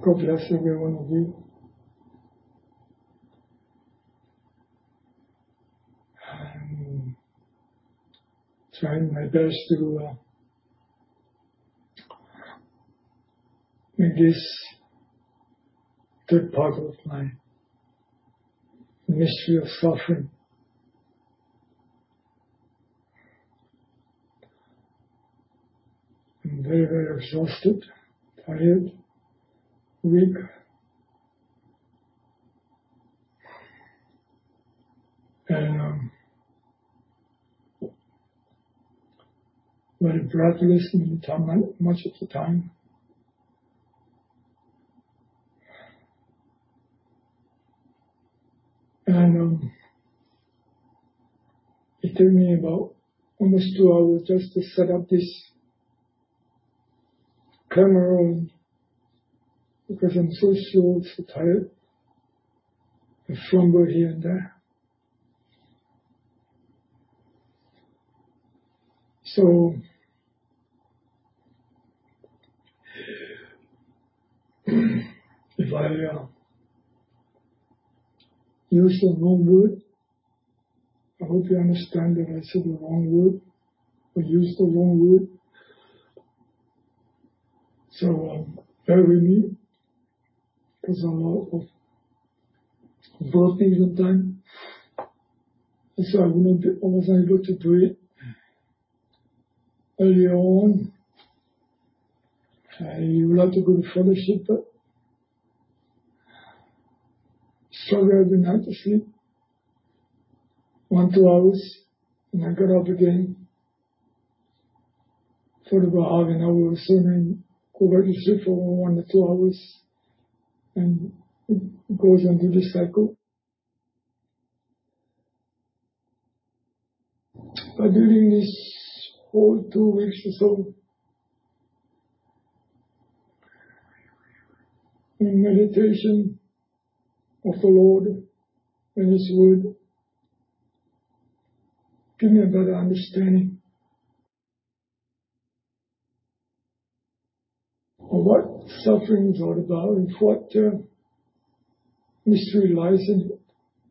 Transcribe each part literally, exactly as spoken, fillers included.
God bless every one of you. I'm trying my best to uh, make this third part of my mystery of suffering. I'm very, very exhausted, tired, weak. And um, very breathless in the time, much of the time. And um, it took me about almost two hours just to set up this camera, and because I'm so slow, so tired, I fumble here and there. So if I uh, use the wrong word, I hope you understand that I said the wrong word or used the wrong word. So um, bear with me, because I'm a lot of burping sometimes. And so I, wouldn't be, I wasn't able to do it earlier on. I would like to go to fellowship, but struggle every night to sleep. One, two hours, and I got up again for about half an hour or so, and go back to sleep for one or two hours, and it goes into the cycle. But during this whole two weeks or so, in meditation of the Lord and His Word, give me a better understanding of what suffering is all about and what uh, mystery lies in it.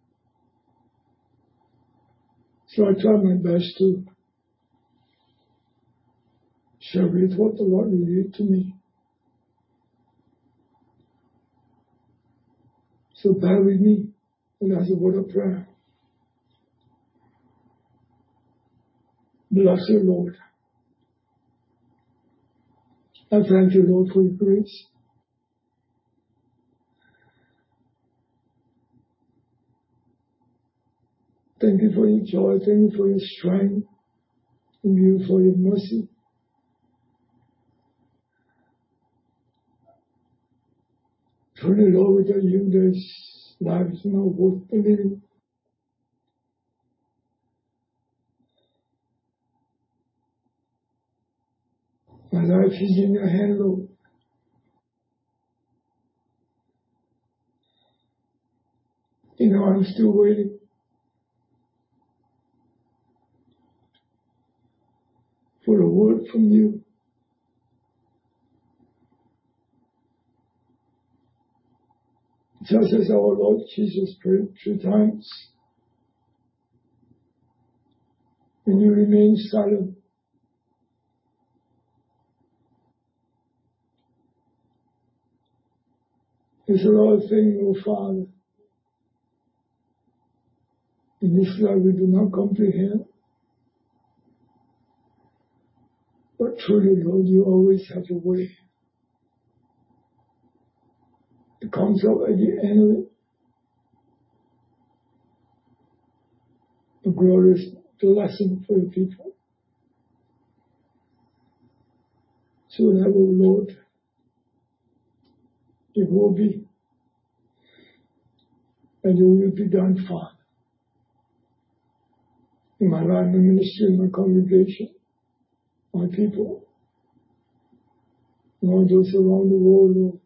So I try my best to share with what the Lord revealed to me. So bear with me, and as a word of prayer. Bless you, Lord. I thank you, Lord, for your grace. Thank you for your joy. Thank you for your strength. Thank you for your mercy. Truly, Lord, without you, this life is not worth living. My life is in your hand, Lord. You know, I'm still waiting for a word from you. Just as our Lord Jesus prayed three times, and you remain silent. There's a lot of things, oh Father, in this life we do not comprehend. But truly, Lord, you always have a way. It comes up at the end of it. A glorious blessing for your people. So that, oh Lord, it will be, and your will be done, Father. In my life, my ministry, my congregation, my people, Lord, those around the world, Lord.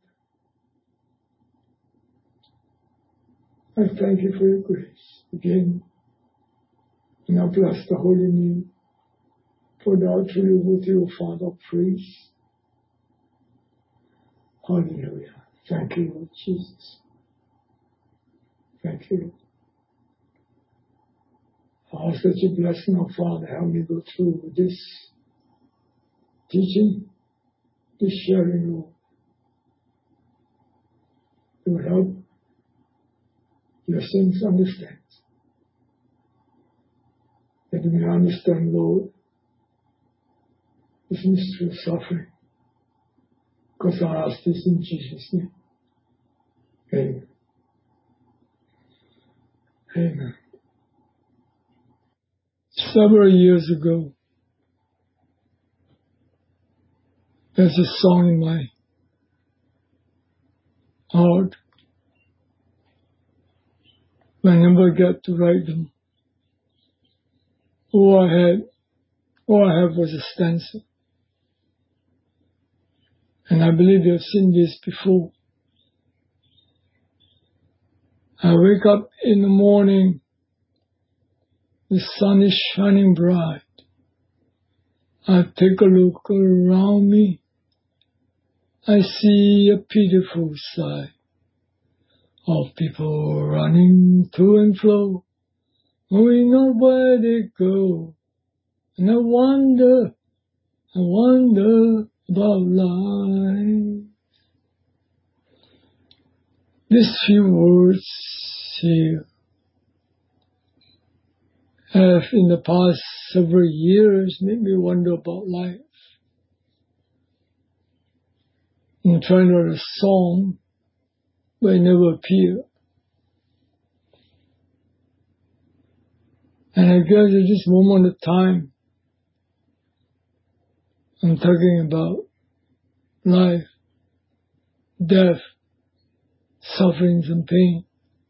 I thank you for your grace again. And I bless the holy name, for thou truly worthy, O Father, of praise. Hallelujah. Thank you, Lord Jesus. Thank you. I ask that you bless my Father, help me go through this teaching, this sharing, Lord. It will help your saints understand. That we may understand, Lord, this mystery of suffering. Because I ask this in Jesus' name. Amen. Amen. Several years ago, there's a song in my heart. I never get to write them. All I had, all I have was a stencil. And I believe you've seen this before. I wake up in the morning, the sun is shining bright. I take a look around me. I see a pitiful sight of people running to and fro, knowing not where they go. And I wonder, I wonder about life. These few words here have in the past several years made me wonder about life. I'm trying to write a song, but it never appeared. And I guess at this moment of time, I'm talking about life, death, sufferings and pain.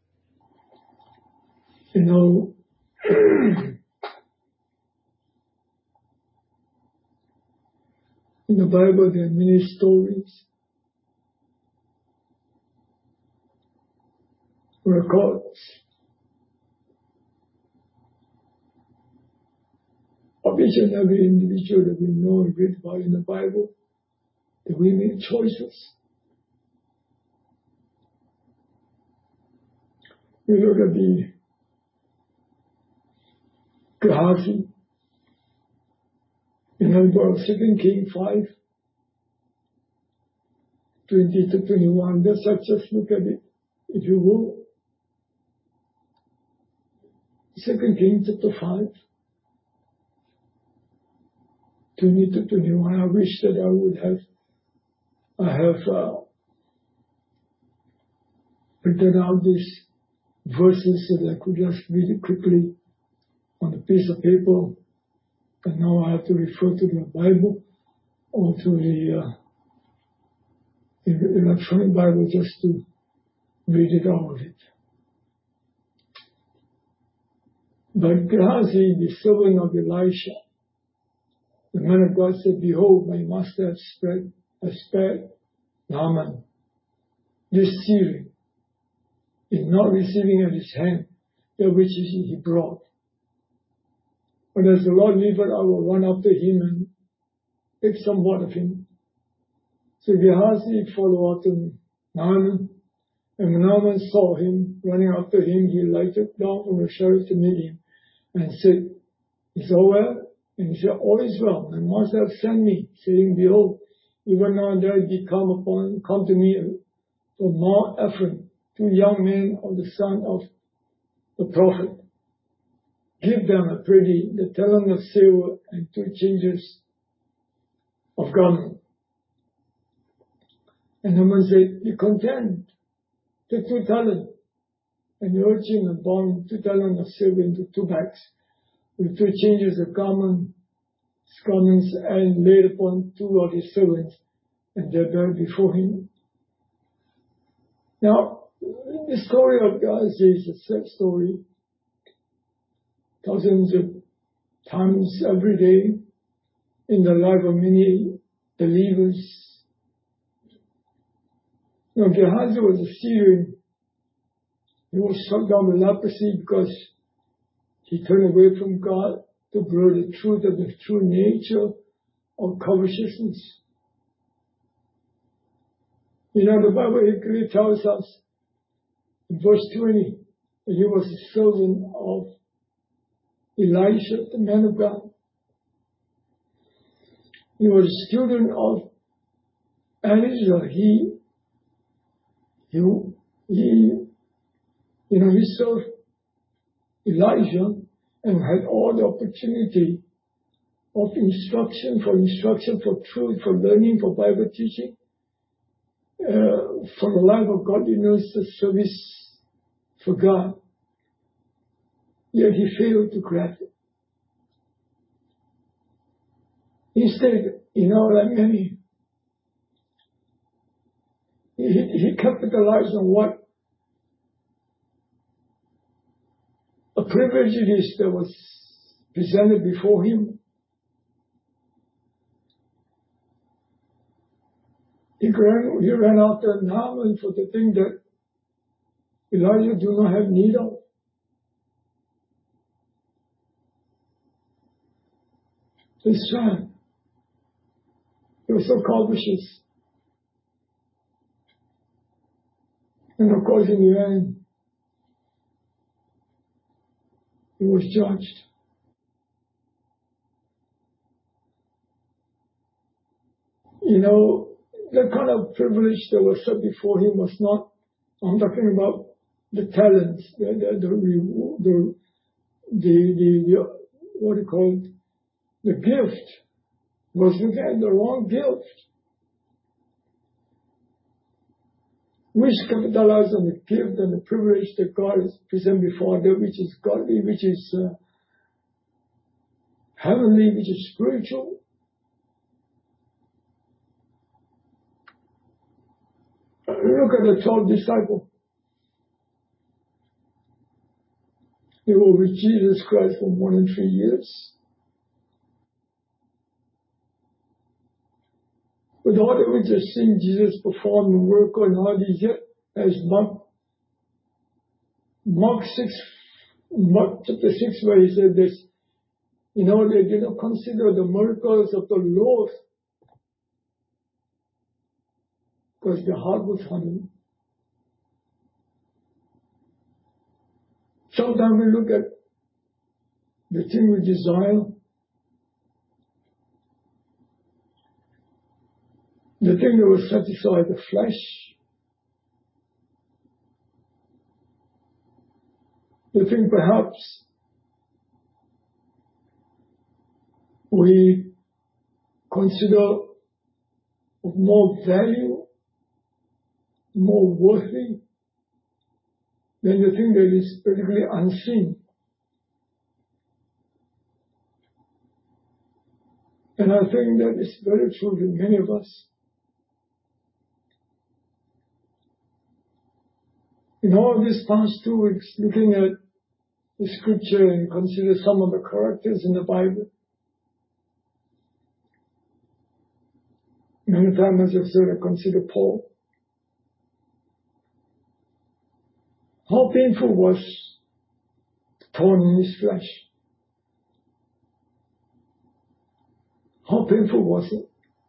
You know, in the Bible there are many stories, records of each and every individual that we know and read about in the Bible, that we make choices. We look at the Gehazi in the book of Second Kings five, twenty to twenty-one. Let's just look at it, if you will. Second Kings chapter five, twenty to twenty-one. I wish that I would have, I have uh, written out these verses so that I could just read it quickly on a piece of paper. But now I have to refer to the Bible or to the uh, electronic Bible just to read it out of it. But Gehazi, the servant of Elisha, the man of God said, "Behold, my master has spread, has spared Naaman, this Syrian, in not receiving at his hand that which he brought. But as the Lord liveth, I will run after him and take somewhat of him." So Gehazi followed after Naaman, and when Naaman saw him running after him, he lighted down from the chariot to meet him and said, "Is all well?" And he said, "All is well. My master hath sent me, saying, Behold, even now there be come upon come to me from Mount Ephraim two young men of the son of the prophet. Give them, I pray thee, the talent of silver and two changes of garment." And Naaman said, "Be content, take two talents." And he urged him and bound two talents of silver into two bags, with two changes of garment, garments, and laid upon two of his servants, and they buried before him. Now, the story of Gehazi is a sad story. Thousands of times every day in the life of many believers. Now, Gehazi was a Syrian. He was struck down with leprosy because he turned away from God to blow the truth of the true nature of covetousness. You know, the Bible clearly tells us in verse twenty that he was a servant of Elisha, the man of God. He was a student of Elijah. He, he, he, you know, he served Elijah and had all the opportunity of instruction, for instruction, for truth, for learning, for Bible teaching, uh, for the life of godliness, the service for God. Yet he failed to grasp it. Instead, you know, like many, he, he capitalized on what a privilege it is that was presented before him. He ran, he ran after Naaman for the thing that Elijah do not have need of. His son. He was so covetous. And of course, in the end, he was judged. You know, the kind of privilege that was set before him was not, I'm talking about the talents, the, the, the, the, the, the, the what do you call it, the gift. He was looking at the wrong gift. Which capitalize on the gift and the privilege that God has presented before them, which is godly, which is uh, heavenly, which is spiritual. Uh, look at the twelve disciples. They were with Jesus Christ for more than three years. With all that we just seen Jesus perform the work and all these, yet, as Mark, Mark six, Mark chapter six, where he said this, you know, they did not consider the miracles of the Lord because their heart was hardened. Sometimes we look at the thing we desire, the thing that will satisfy the flesh, the thing perhaps we consider of more value, more worthy than the thing that is particularly unseen. And I think that is very true to many of us. In all these past two weeks, looking at the scripture and consider some of the characters in the Bible, many times I've sort of considered Paul. How painful was torn in his flesh? How painful was it?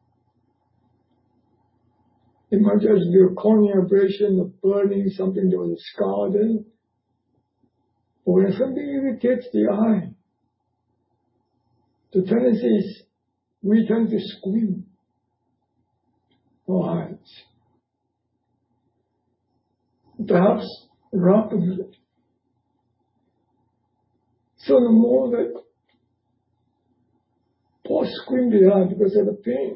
It might just be a cornea abrasion, a burning, something that was scarred in. But when something irritates the eye, the tendency is we tend to squint our eyes. Perhaps rapidly. So the more that Paul squinted the eye because of the pain,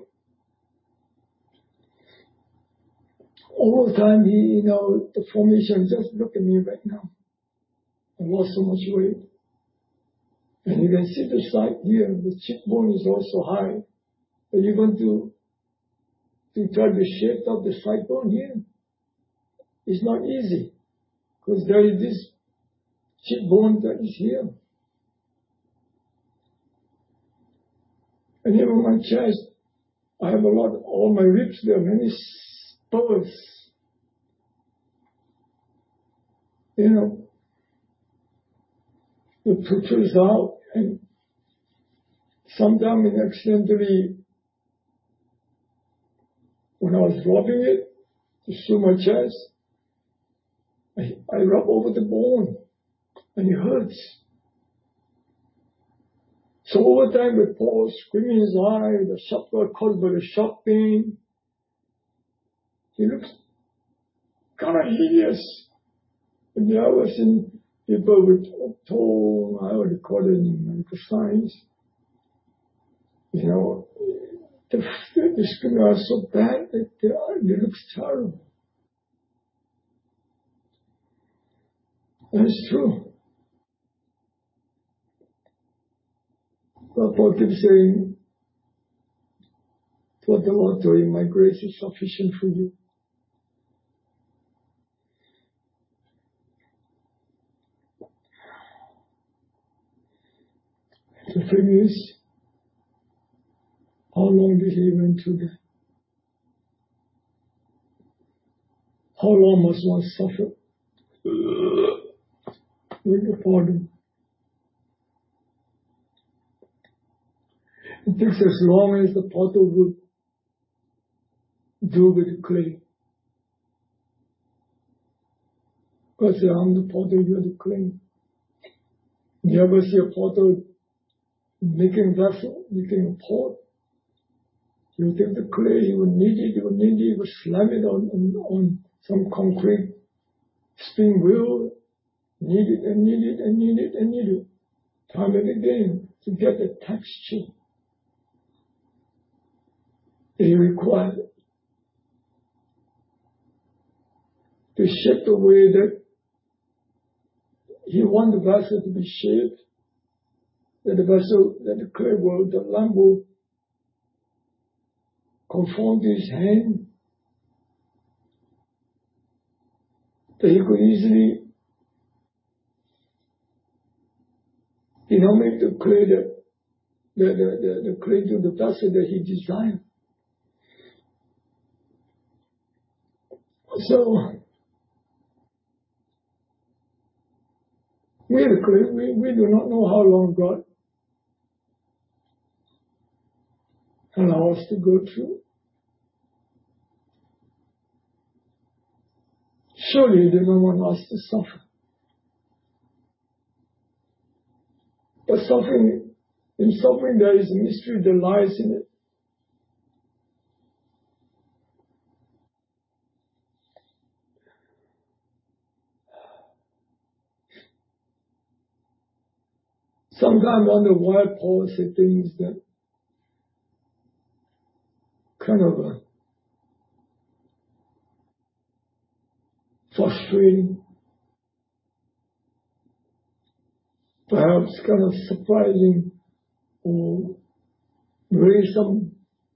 all the time he, you know, the formation, just look at me right now. I lost so much weight. And you can see the side here, the cheekbone is also high. But you're going to, to try to shape up the side bone here. It's not easy. Because there is this cheekbone that is here. And even my chest, I have a lot, all my ribs, there are many spurs. You know, it protrudes out, and sometimes accidentally, when I was rubbing it, It's through my chest. I, I rub over the bone and it hurts. So over time with Paul screaming his eye, the shock got caused by the shock pain. He looks kind of hideous. And there I was in people with tone, I would call it in medical science. You know, the, the screaming are so bad that it looks terrible. That's true. But Paul keeps saying, what the Lord told him, my grace is sufficient for you. The thing is, how long did he went through that? How long must one suffer with the pardon? It takes as long as the potter would do with the clay. Because I'm the potter, you're the clay. You ever see a potter making a vessel, making a pot? You take the clay, you will knead it, you will knead it, you will slam it on, on, on some concrete spin wheel, knead it and knead it and knead it and knead it, time and again to get the texture they require to shape the way that he wants the vessel to be shaped, that the vessel, that the clay will, the lamp will conform to his hand, that he could easily, you know, make the clay that the, the, the, the clay to the vessel that he designed. So we the clay, we, we do not know how long God allows us to go through. Surely He did not want us to suffer. But suffering, in suffering there is a mystery that lies in it. Sometimes I wonder why Paul said things that kind of uh, frustrating, perhaps kind of surprising, or raise some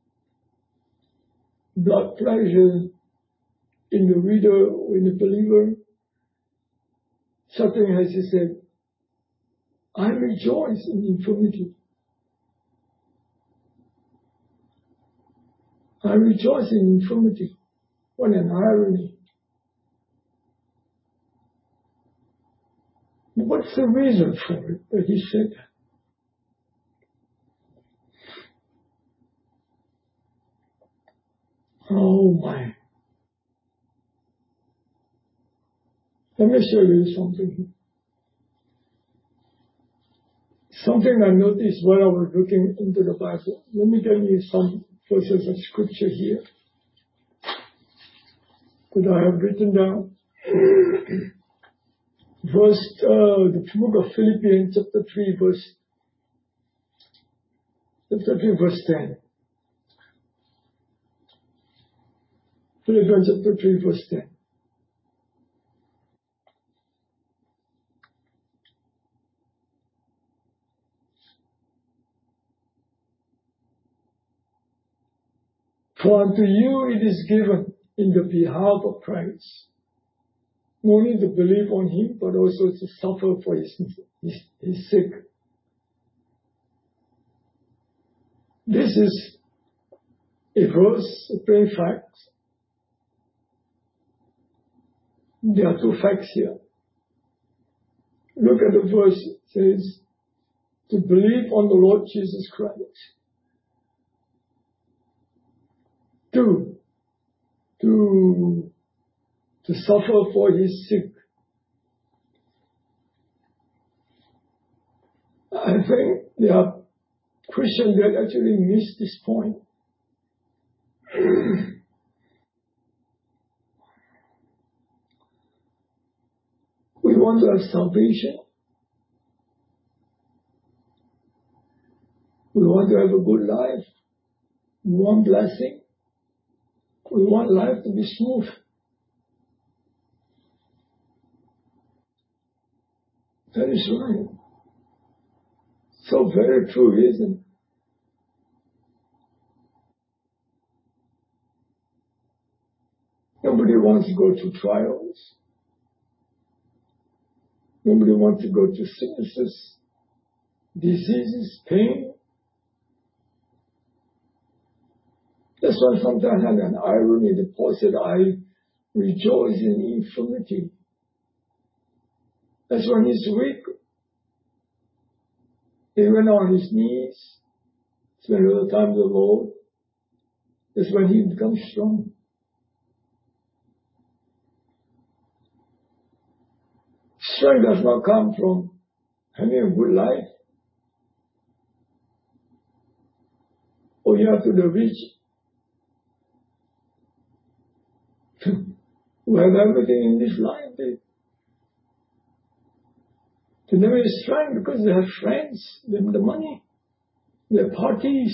blood pressure in the reader or in the believer. Something as he said, I rejoice in infirmity. I rejoice in infirmity. What an irony. What's the reason for it that he said that? Oh my. Let me show you something. Something I noticed while I was looking into the Bible. Let me give you some verses of scripture here that I have written down. Verse, uh, the book of Philippians, chapter three, verse, chapter three, verse ten. Philippians chapter three, verse ten. For unto you it is given in the behalf of Christ, not only to believe on him, but also to suffer for his, his, his sake. This is a verse, a plain fact. There are two facts here. Look at the verse. It says, to believe on the Lord Jesus Christ. Two, to to suffer for his sake. I think there are Christians that actually miss this point. We want to have salvation. We want to have a good life. We want blessing. We want life to be smooth. That is right. So very true, isn't it? Nobody wants to go through trials. Nobody wants to go through sicknesses, diseases, pain. That's why sometimes I have an irony. The Paul said, I rejoice in infirmity. That's when he's weak. He went on his knees, spent a little time with the Lord. That's when he becomes strong. Strength does not come from having a good life. Or you have to the rich who have everything in this life. They, they never have strength because they have friends, they have the money, they have parties.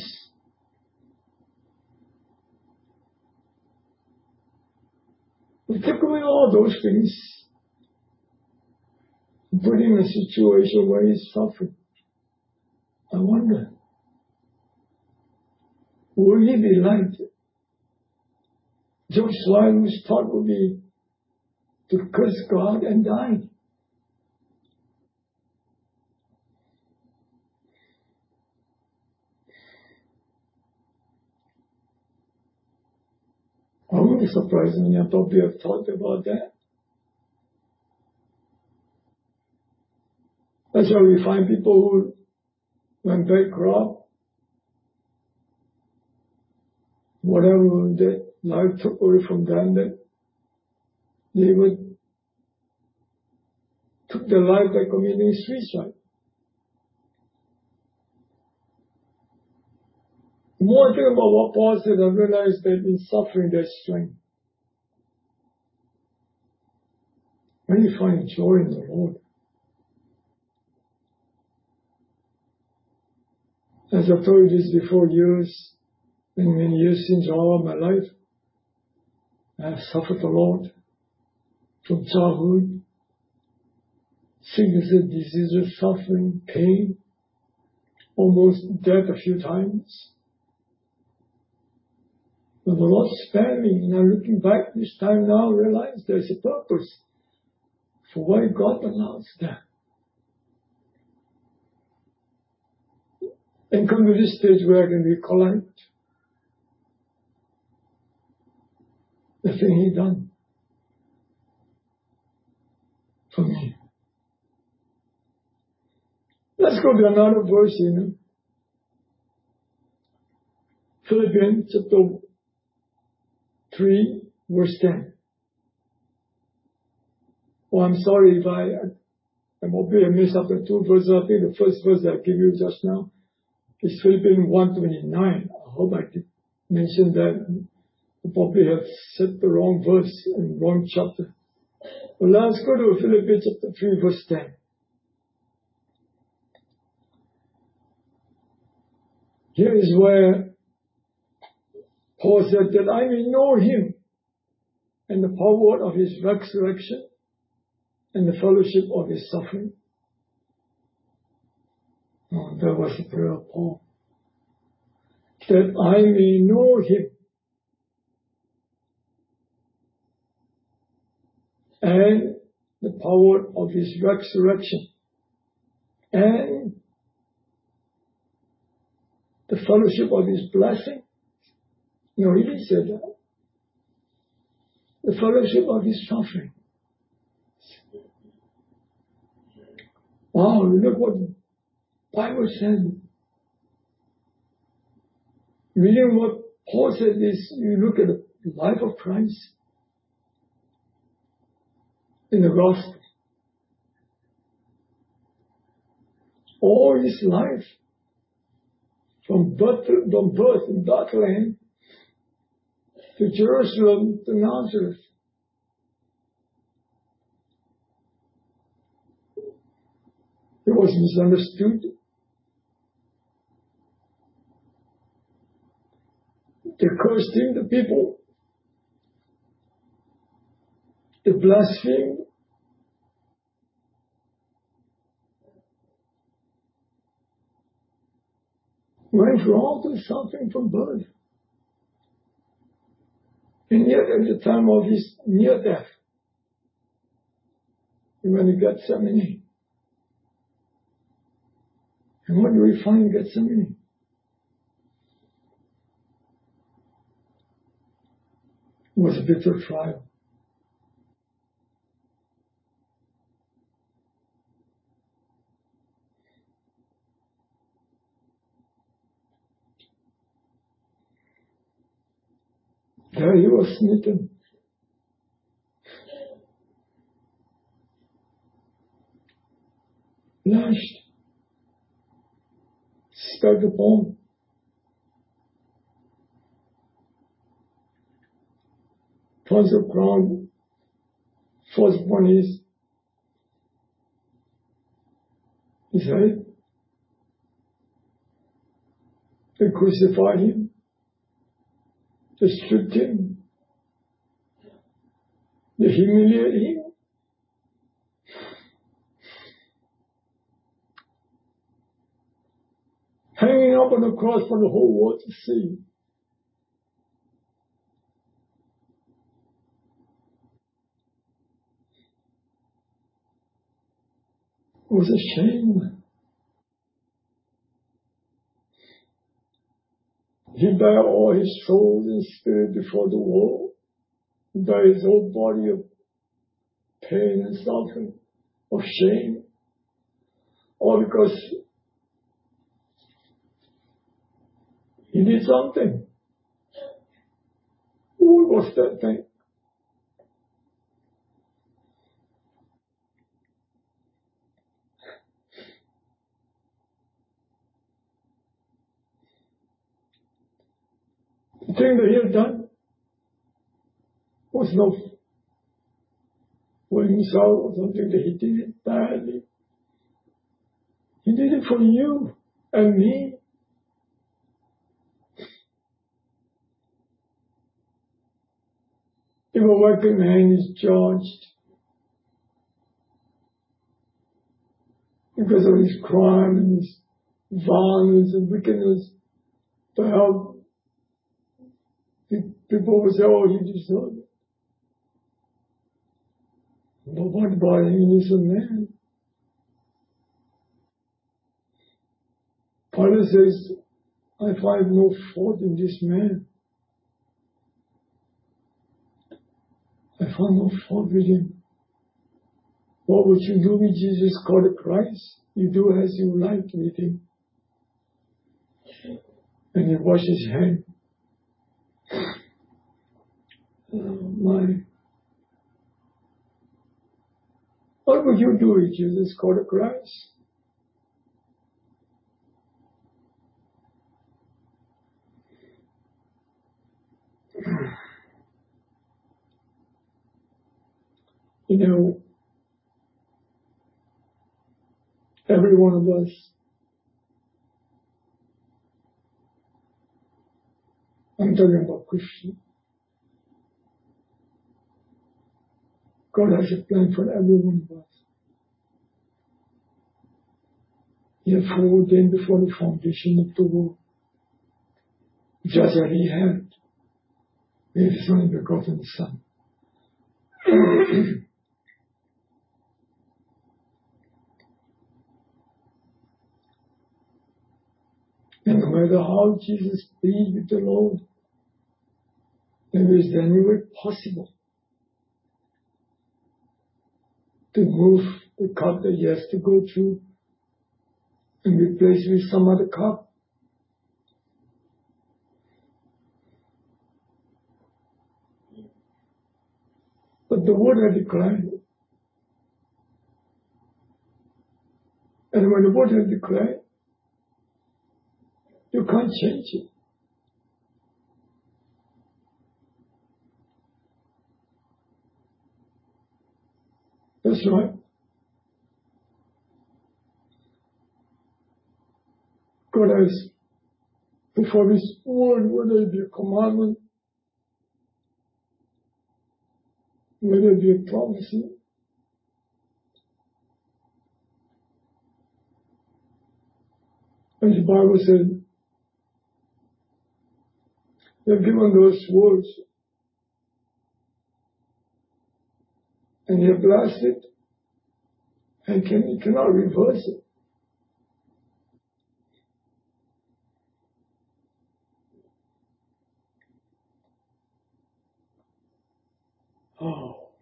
We take away all those things, put him in a situation where he's suffering. I wonder, will he be like Job's wife, whose thought would be to curse God and die? I wouldn't be surprised when I probably have thought about that. That's why we find people who went bankrupt, whatever that life took away from them, that they would took their life by committing suicide. The more I think about what Paul said, I realize that in suffering there's strength. When you find joy in the Lord. As I've told you this before, years, many, many years since all of my life, I have suffered a lot from childhood, sicknesses, diseases, suffering, pain, almost death a few times. But the Lord spared me, and I'm looking back this time now, realize there's a purpose for why God allows that. And come to this stage where I can recollect the thing He done for me. Let's go to another verse, you know. Philippians chapter three, verse ten. Oh, I'm sorry if I, I'm hoping I missed up the two verses. I think the first verse I gave you just now is Philippians one twenty-nine. I hope I did mention that. I probably have said the wrong verse and wrong chapter. But let's go to Philippians chapter three, verse ten. Here is where Paul said that I may know Him and the power of His resurrection and the fellowship of His suffering. Oh, that was the prayer of Paul. That I may know Him and the power of His resurrection and the fellowship of His blessing. No, He didn't say that. The fellowship of His suffering. Wow, look what the Bible said. Reading what Paul said is, you look at the life of Christ. in the gospel. All his life, from birth, from birth in Bethlehem to Jerusalem to Nazareth, he was misunderstood. They cursed him, the people. They blasphemed. Went through all the suffering from birth. And yet at the time of his near death, he went to Gethsemane. And what do we find in Gethsemane? It was a bitter trial. There he was smitten. Lashed. Spat upon. Tons of crown falls upon his, his head. They crucified him. They stripped him. They humiliated him. Hanging up on the cross for the whole world to see. It was a shame. He bare all his soul and spirit before the world. He bare his whole body of pain and suffering, of shame. All because he did something. What was that thing? The thing that he had done was not for himself or something that he did it badly. He did it for you and me. If a wicked man is judged because of his crime and his violence and wickedness, to help people will say, oh, he deserved it. But what about an innocent man? Pilate says, I find no fault in this man. I found no fault with him. What would you do with Jesus called Christ? You do as you like with him. And you wash his hand. Oh my. What would you do with Jesus called Christ? You know, every one of us, I'm talking about Christian. God has a plan for every one of us. He had foreordained before the foundation of the world, just as he had with his only begotten Son. And no matter how Jesus pleaded with the Lord, there is any way possible to move the cup that he has to go through and replace it with some other cup. But the word had declared, And when the word is declared, you can't change it. That's right. God has performed His word, whether it be a commandment, whether it be a prophecy. As the Bible said, they've given those words and you have blessed it and can, you cannot reverse it. Oh.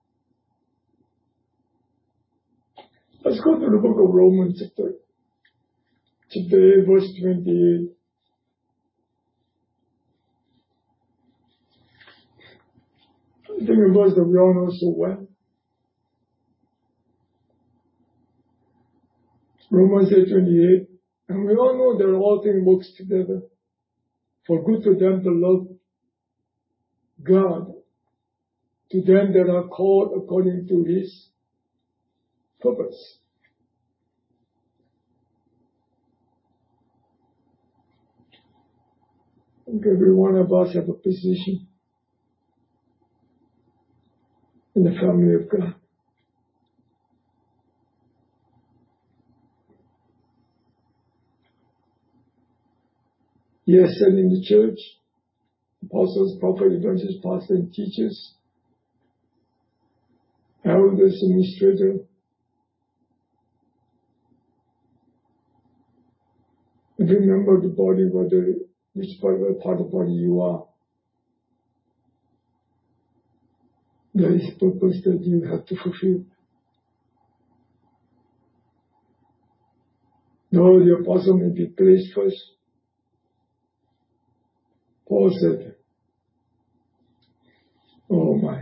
Let's go to the book of Romans, chapter, chapter eight, verse twenty-eight. I think a verse that we all know so well. Romans eight twenty-eight. And we all know that all things work together for good to them that love God, to them that are called according to His purpose. I think every one of us have a position in the family of God. Yes, and in the church, apostles, prophets, evangelists, pastors, and teachers, elders, administrators. And remember the body, whether which part, part of the body you are. There is a purpose that you have to fulfill. Though the apostle may be placed first, Paul said, oh my.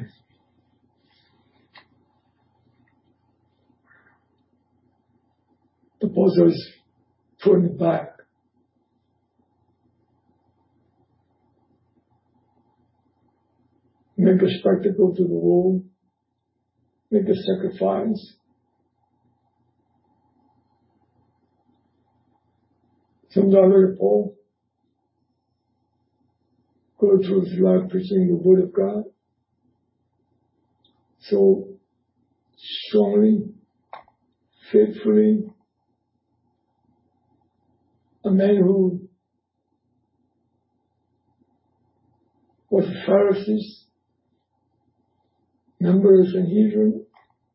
The apostle is turned back. Make a spectacle to the world. Make a sacrifice. Sometimes like Paul go through his life preaching the word of God so strongly, faithfully. A man who was a Pharisee, members and Sanhedrin,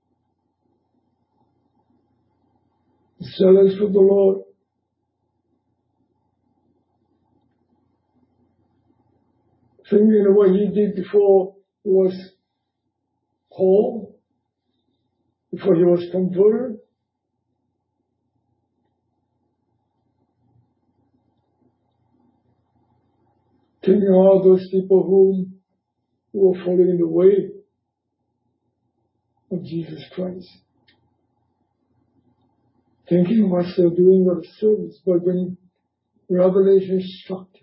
zealous for the Lord. Thinking of what he did before he was Paul, before he was converted. Thinking of all those people whom, who were following the way of Jesus Christ. Thinking what they're doing of service, but when revelation struck him,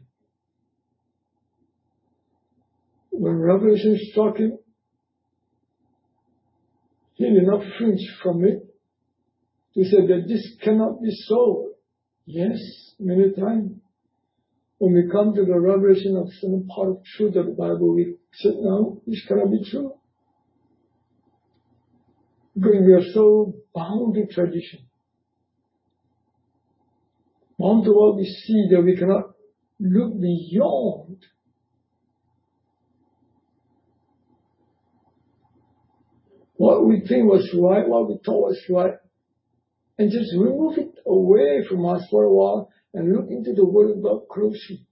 when revelation struck him, he did not flinch from it. He said that this cannot be so. Yes, many times. When we come to the revelation of some part of truth of the Bible, we said, no, this cannot be true. Because we are so bound to tradition. Bound to what we see that we cannot look beyond. What we think was right, what we thought was right, and just remove it away from us for a while and look into the Word of God closely.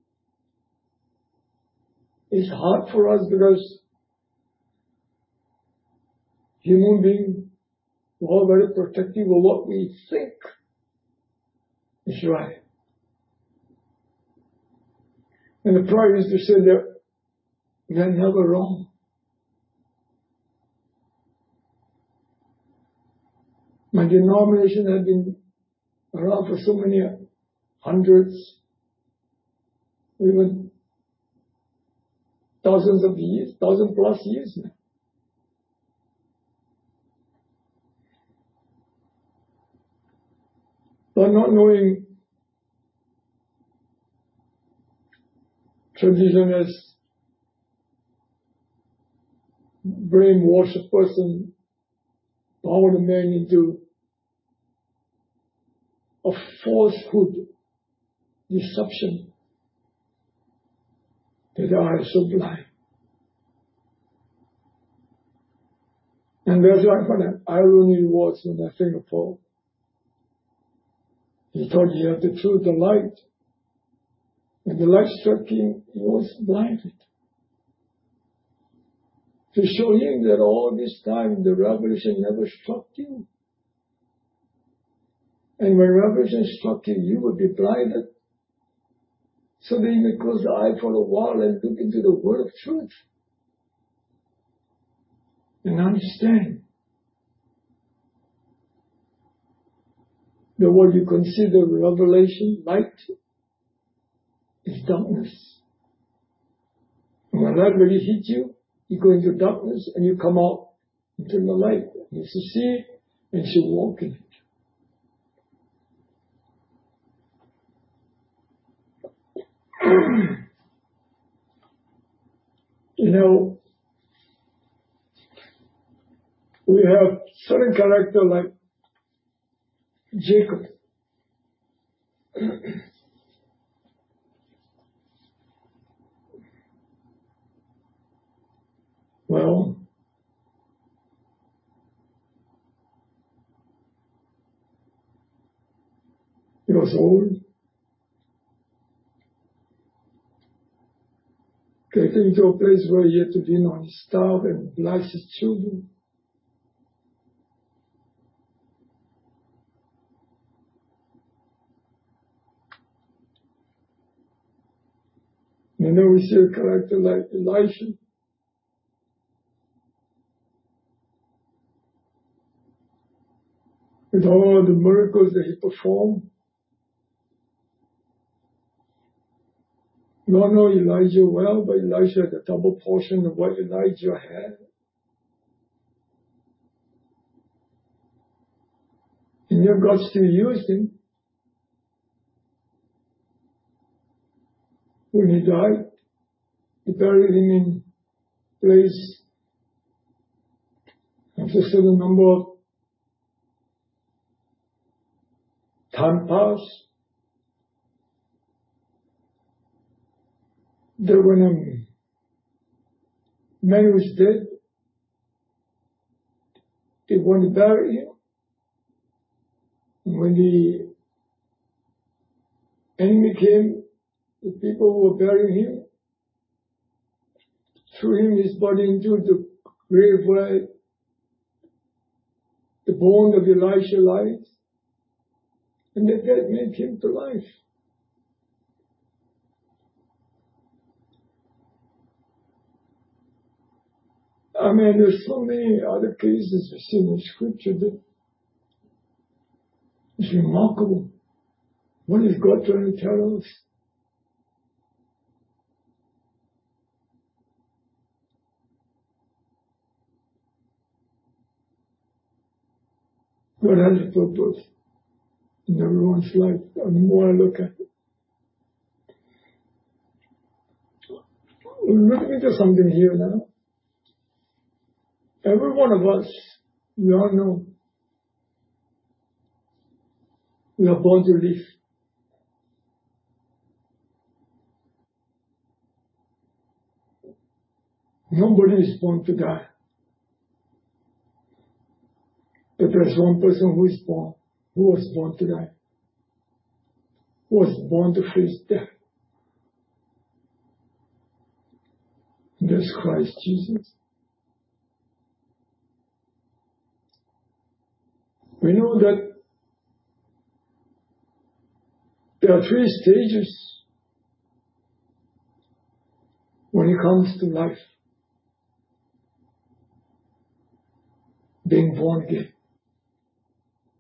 It's hard for us because human beings are all very protective of what we think is right. And the pride is to say that we are never wrong. My denomination has been around for so many hundreds, even thousands of years, thousand plus years now. But not knowing tradition has brainwashed a person, powered a man into a falsehood, deception, that the eyes are so blind. And that's why when an irony was when I think of Paul. He thought he had the truth, the light. When the light struck him, he was blinded. To show him that all this time the revelation never struck you. And when revelation struck you, you would be blinded. So that you may close the eye for a while and look into the word of truth. And understand that what you consider revelation, light, is darkness. And when light really hits you, you go into darkness and you come out into the light. You should see it and you should walk in it. You know, we have certain character like Jacob. Well, he was old, getting to a place where he had to lean on his staff and bless his children. And then we see a character like Elisha. With all the miracles that he performed. We all know Elijah well, but Elisha had a double portion of what Elijah had. And yet God still used him. When he died, they buried him in place after a certain number of time passed. That when a man was dead, they wanted to bury him. And when the enemy came, the people who were burying him threw him his body into the grave where the bone of Elisha lies, and the dead man came to life. I mean, there's so many other cases we see in Scripture that it's remarkable. What is God trying to tell us? God has a purpose in everyone's life. And the more I look at it, we're looking into something here now. Every one of us, we all know, we are born to live. Nobody is born to die. But there's one person who is born, who was born to die, who was born to face death. And that's Christ Jesus. We know that there are three stages when it comes to life. Being born again.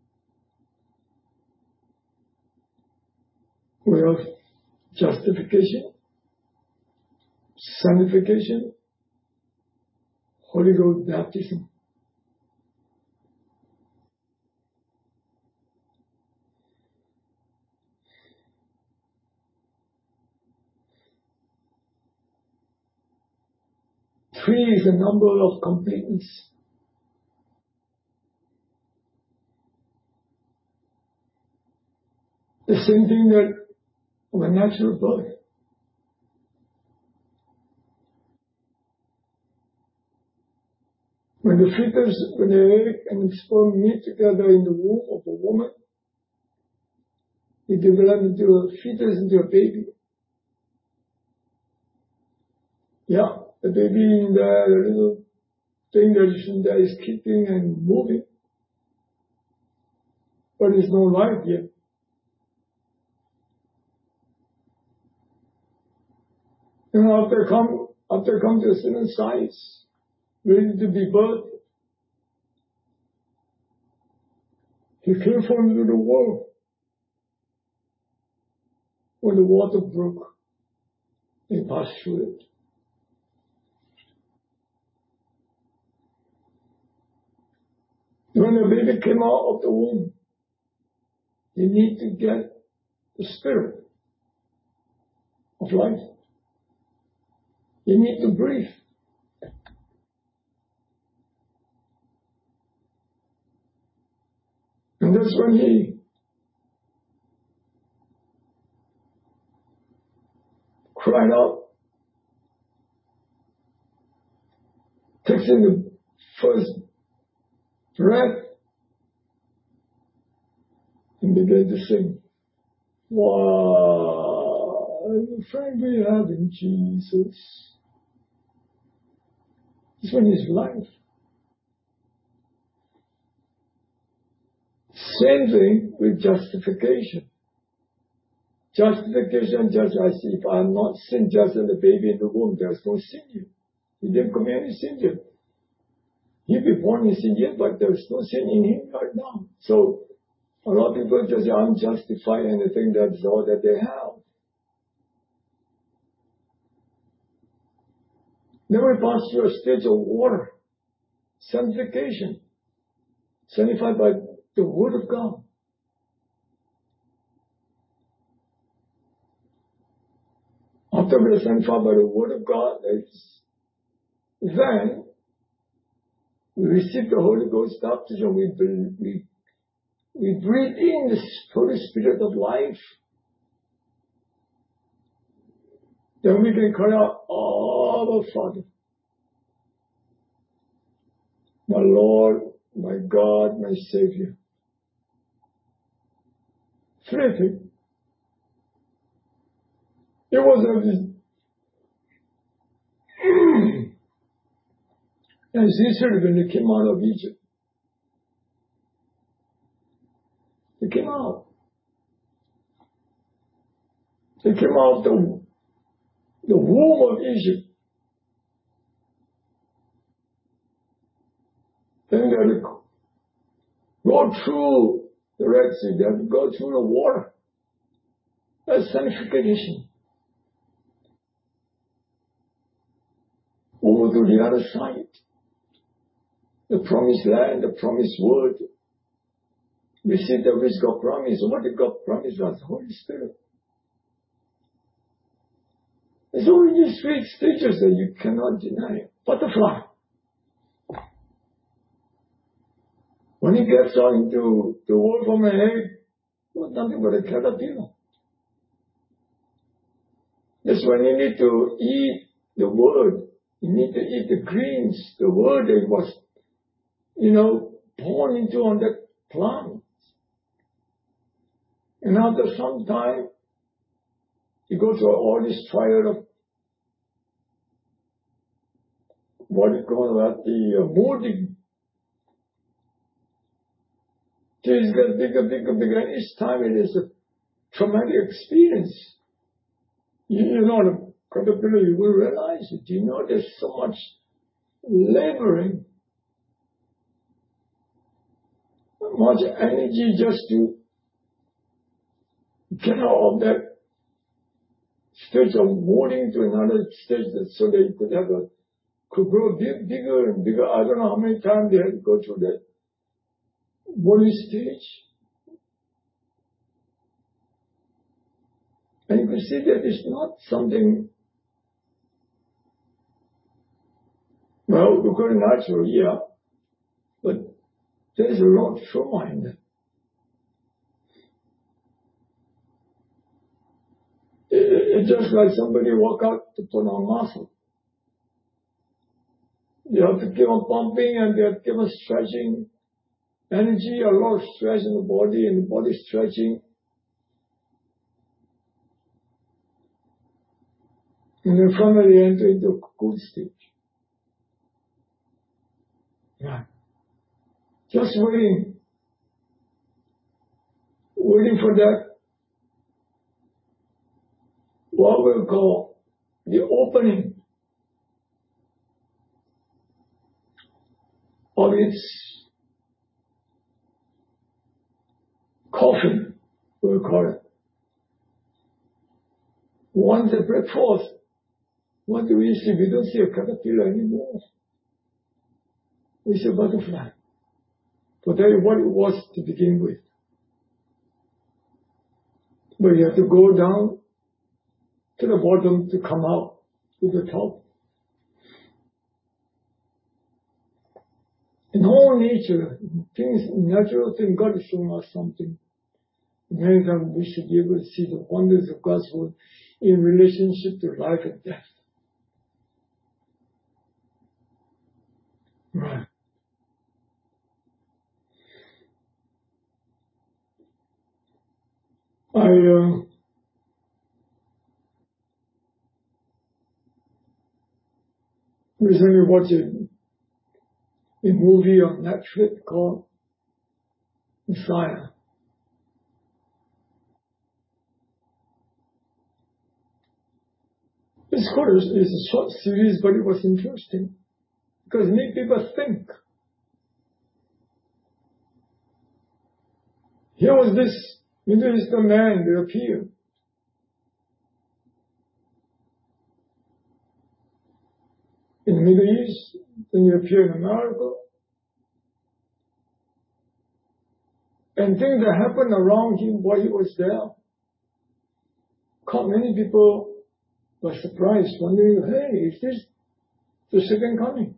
You have justification, sanctification, Holy Ghost baptism. Three is a number of completeness. The same thing that of a natural birth. When the fetus, when the egg and the sperm meet together in the womb of a woman, it develops into a fetus, into a baby. Yeah, the baby in there, the little thing that is in there is kicking and moving, but there's no life yet. And after come, after come to a certain size, ready to be birthed, he came from into the world when the water broke. He passed through it. When the baby came out of the womb, you need to get the spirit of life. You need to breathe. And that's when he cried out, takes in the first breath, and began to sing. Wow, the friend we have in Jesus. This one is life. Same thing with justification. Justification, just as if I am not sin, just as the baby in the womb, there's no sin yet. He didn't commit any sin yet. He'll be born in sin yet, but there's no sin in him right now. So a lot of people just say, I'm justified, and they think that's all that they have. Then we pass through a stage of water, sanctification, sanctified by the Word of God. After we are sanctified by the Word of God, then we receive the Holy Ghost baptism. We, we, we breathe in the Holy Spirit of life. Then we can cry out, Abba, Father, my Lord, my God, my Savior. Three things. It wasn't as Israel when they came out of Egypt. They came out. They came out of the, the womb of Egypt. Then they had to go through the Red Sea. They had to go through the water. That's sanctification. Over to the other side. The promised land, the promised word. We see the risk of promise. What did God promise us? Holy Spirit. There's only these three stages that you cannot deny. Butterfly. When he gets on into the world from an egg, well, nothing but a caterpillar. That's when you need to eat the word. You need to eat the greens, the word that was, you know, born into on that plant. And after some time, you go through all this trial of what you call that, the uh, molding. Things get bigger, bigger, bigger. And each time it is a traumatic experience. You, you know, the caterpillar, you will realize it. You know, there's so much laboring, much energy just to get out of that stage of moving to another stage so they could have a, could grow big, bigger and bigger. I don't know how many times they had to go through that body stage. And you can see that it's not something, well, we call it natural, yeah, but there's a lot of trauma in that. It's just like somebody walk out to put on muscle. You have to keep on pumping and you have to keep on stretching. Energy, a lot of stress in the body and the body stretching. And then finally you enter into a cool stage. Yeah. Just waiting. Waiting for that, what we call the opening of its coffin, we call it. Once they break forth, what do we see? We don't see a caterpillar anymore. We see a butterfly. But that is what it was to begin with. But you have to go down to the bottom to come out to the top. In all nature, things, natural things, God is showing us something. Many times we should be able to see the wonders of God's word in relationship to life and death. Right. I uh, recently watched a, a movie on Netflix called Messiah. It's quite a, it's a short series, but it was interesting because it made people think. Here was this Middle Eastern man that appeared. In the Middle East, then he appeared in America. And things that happened around him while he was there caught many people by surprise, wondering, hey, is this the second coming?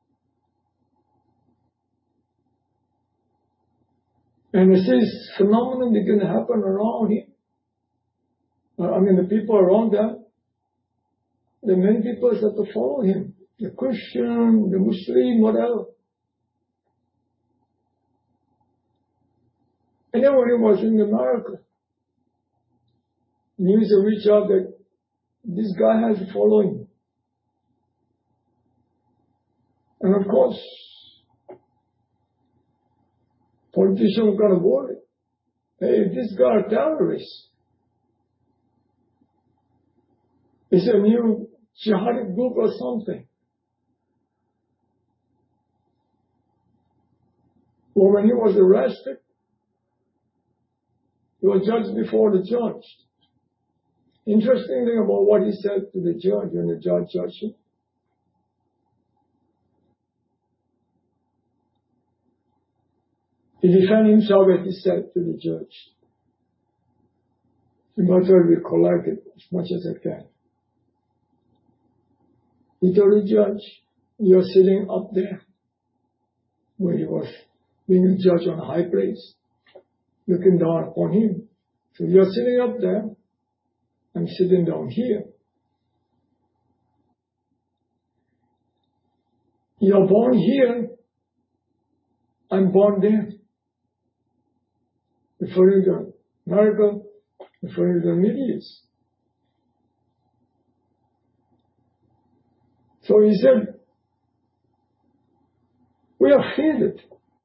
And as this phenomenon began to happen around him, I mean the people around them, the many people started to follow him. The Christian, the Muslim, whatever. And then when he was in America, news reached out that this guy has a following. And of course, politicians got worried. Hey, this guy is a terrorist. It's a new jihadi group or something. Well, when he was arrested, he was judged before the judge. Interesting thing about what he said to the judge when the judge judged him. He defended himself as he said to the judge. You must try to collect it as much as I can. He told the judge, you're sitting up there, where he was being judged on a high place, looking down upon him. So you're sitting up there, I'm sitting down here. You're born here, I'm born there. Referring to America, referring to the Middle East. So he said, we are faded.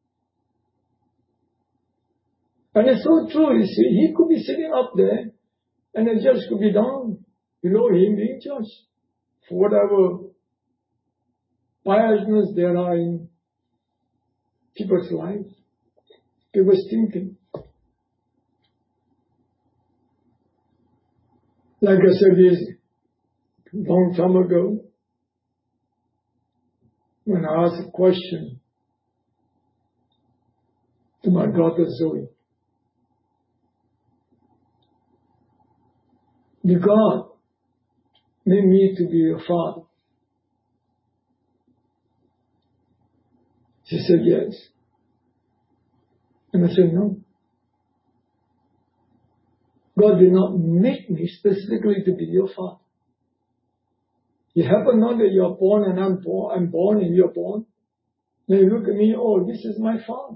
And it's so true, you see, he could be sitting up there, and the judge could be down below him being judged for whatever biasness there are in people's lives, people's thinking. Like I said, these long time ago, when I asked a question to my daughter Zoe, did God make me to be your father? She said yes. And I said no. God did not make me specifically to be your father. You happen not that you're born and I'm born, I'm born and you're born. Then you look at me, oh, this is my father.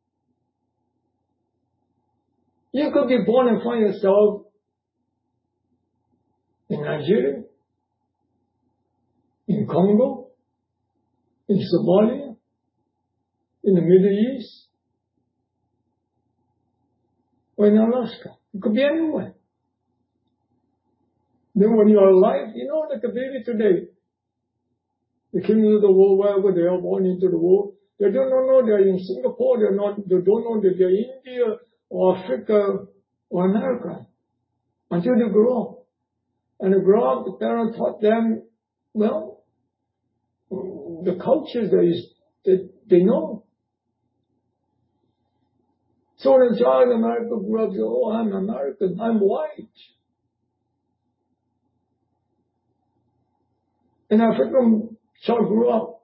You could be born and find yourself in Nigeria, in Congo, in Somalia, in the Middle East, or in Alaska. It could be anywhere. Then when you're alive, you know, like a baby today, they came into the world, wherever they are born into the world, they don't know they're in Singapore, they're not, they don't know that they're India or Africa or America until they grow up. And they grow up, the parents taught them, well, the culture there is, they, they know. So when a child in America grew up, they say, oh, I'm American, I'm white. An African child grew up,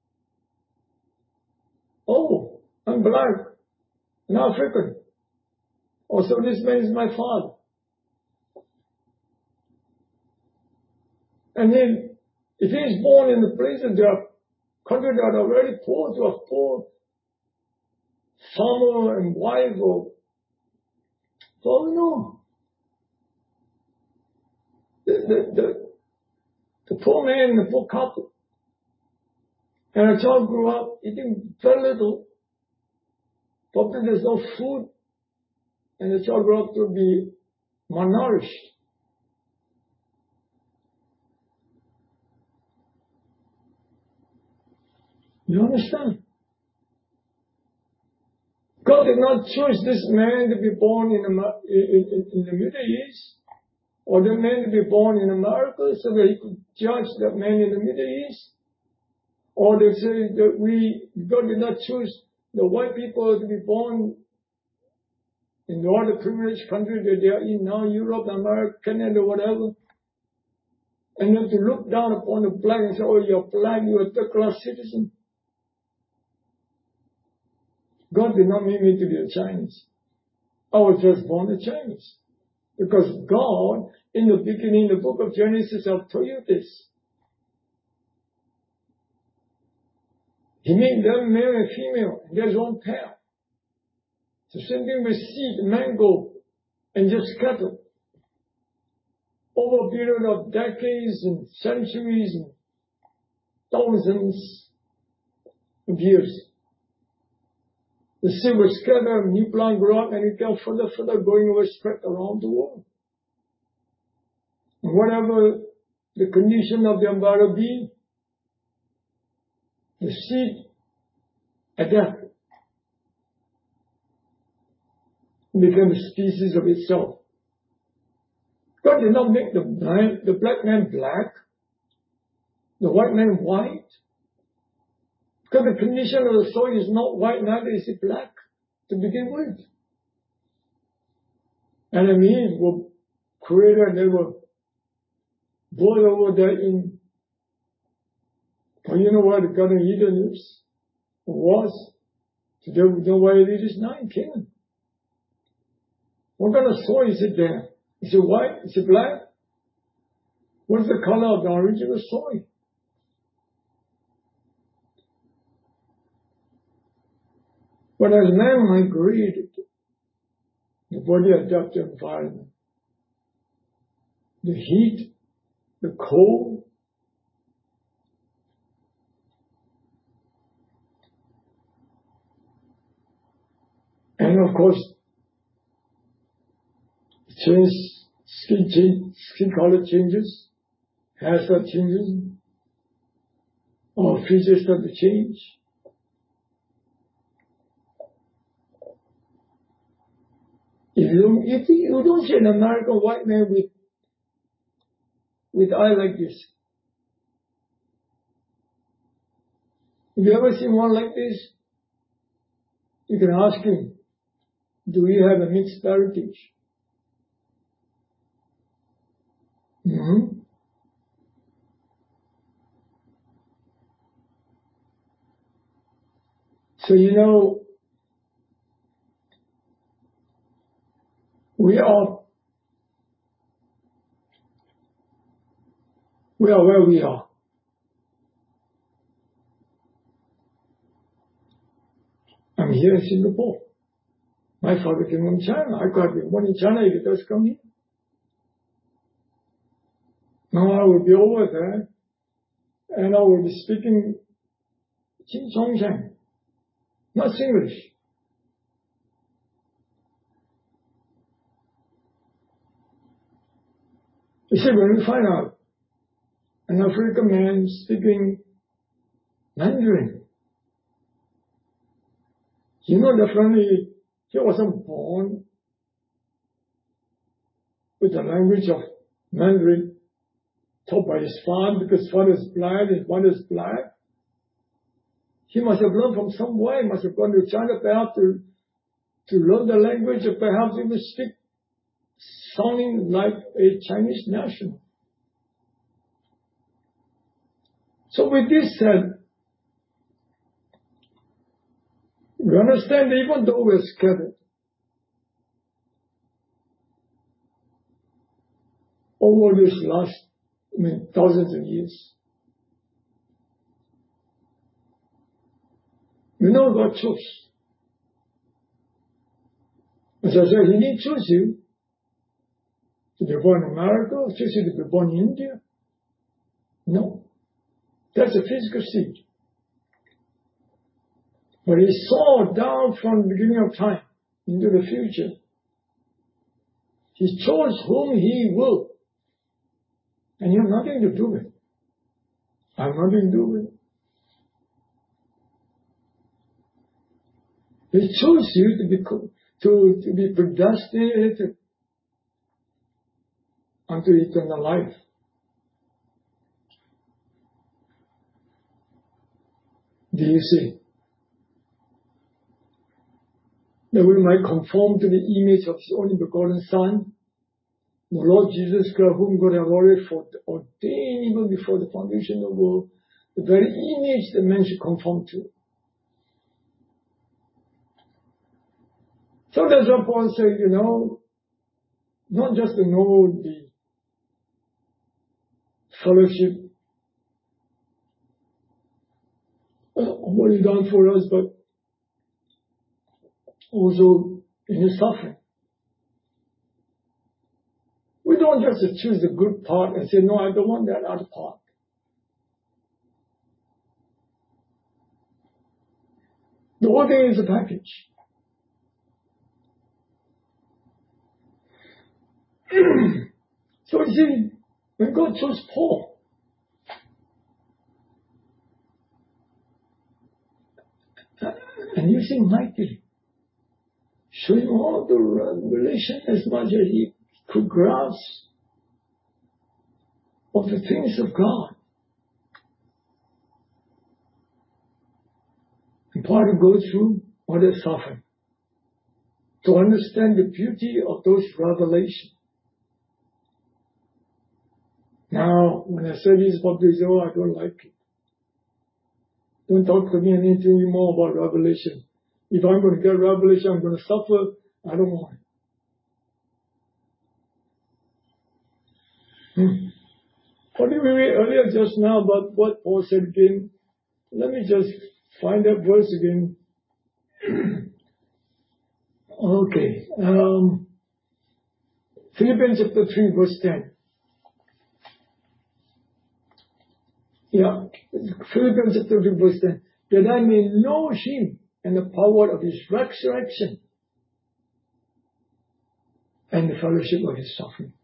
oh, I'm black, an African. Oh, so this man is my father. And then, if he is born in the place of their country that are very poor, to a poor farmer and wife, or, oh no. The, the, the, the poor man and the poor couple. And a child grew up eating very little. Probably there's no food. And the child grew up to be malnourished. You understand? God did not choose this man to be born in, Amer- in, in, in the Middle East, or the man to be born in America so that he could judge that man in the Middle East. Or they say that we, God did not choose the white people to be born in all the privileged countries that they are in now, Europe, America, Canada, whatever. And then to look down upon the black and say, oh, you're black, you're a third-class citizen. God did not make me to be a Chinese. I was just born a Chinese. Because God, in the beginning, the book of Genesis, I'll tell you this. He made them male and female, in their own pair. The same thing with seed, mango, and just cattle. Over a period of decades and centuries and thousands of years. The seed was scattered, new plant grew up, and it got further, further going away, spread around the world. And whatever the condition of the environment be, the seed adapted, became a species of itself. God did not make the black, the black man black, the white man white. Because the condition of the soil is not white, neither is it black to begin with. And I mean, were created and they were born over there in, well, you know where the Garden of Eden is, or was. Today we know where it is now in Canaan. What kind of soil is it there? Is it white? Is it black? What's the color of the original soil? But as man migrated, the body adapted to the environment. The heat, the cold, and of course, change, skin change, skin color changes, hairstyle changes, our features start to change. If you, if you don't see an American white man with with eye like this. If you ever see one like this, you can ask him, do you have a mixed heritage? Mm-hmm. So, you know, we are, we are where we are. I'm here in Singapore. My father came from China. I could have been born in China if he does come here. Now I will be over there and I will be speaking Chin Chong Chang, not English. You see, when we find out an African man speaking Mandarin, you know, definitely he wasn't born with the language of Mandarin taught by his father because father is blind, his mother is black. He must have learned from somewhere. He must have gone to China perhaps to, to learn the language or perhaps even speak sounding like a Chinese national. So with this said, we understand that even though we're scattered over this last, I mean, thousands of years, we know God chose. As I said, He didn't choose you to be born in America, or choose you to be born in India. No. That's a physical seed. But He saw down from the beginning of time into the future. He chose whom He will. And you have nothing to do with it. I have nothing to do with it. He chose you to be, to, to be predestinated unto eternal life. Do you see? That we might conform to the image of His only begotten Son, the Lord Jesus Christ, whom God had already ordained even before the foundation of the world, the very image that man should conform to. So that's what Paul said, you know, not just to know the fellowship of what He's done for us, but also in His suffering. We don't just choose the good part and say, no, I don't want that other part. The whole thing is a package. So you see, when God chose Paul, and used him mightily, showing all the revelation as much as he could grasp of the things of God. And Paul to go through all that suffering to understand the beauty of those revelations. Now, when I say this about this, oh, I don't like it. Don't talk to me anything more about revelation. If I'm going to get revelation, I'm going to suffer. I don't want it. Hmm. What did we read earlier just now about what Paul said again? Let me just find that verse again. Okay. Um, Philippians chapter three, verse ten. Yeah, Philippians chapter three, verse ten. That I may know Him and the power of His resurrection and the fellowship of His suffering.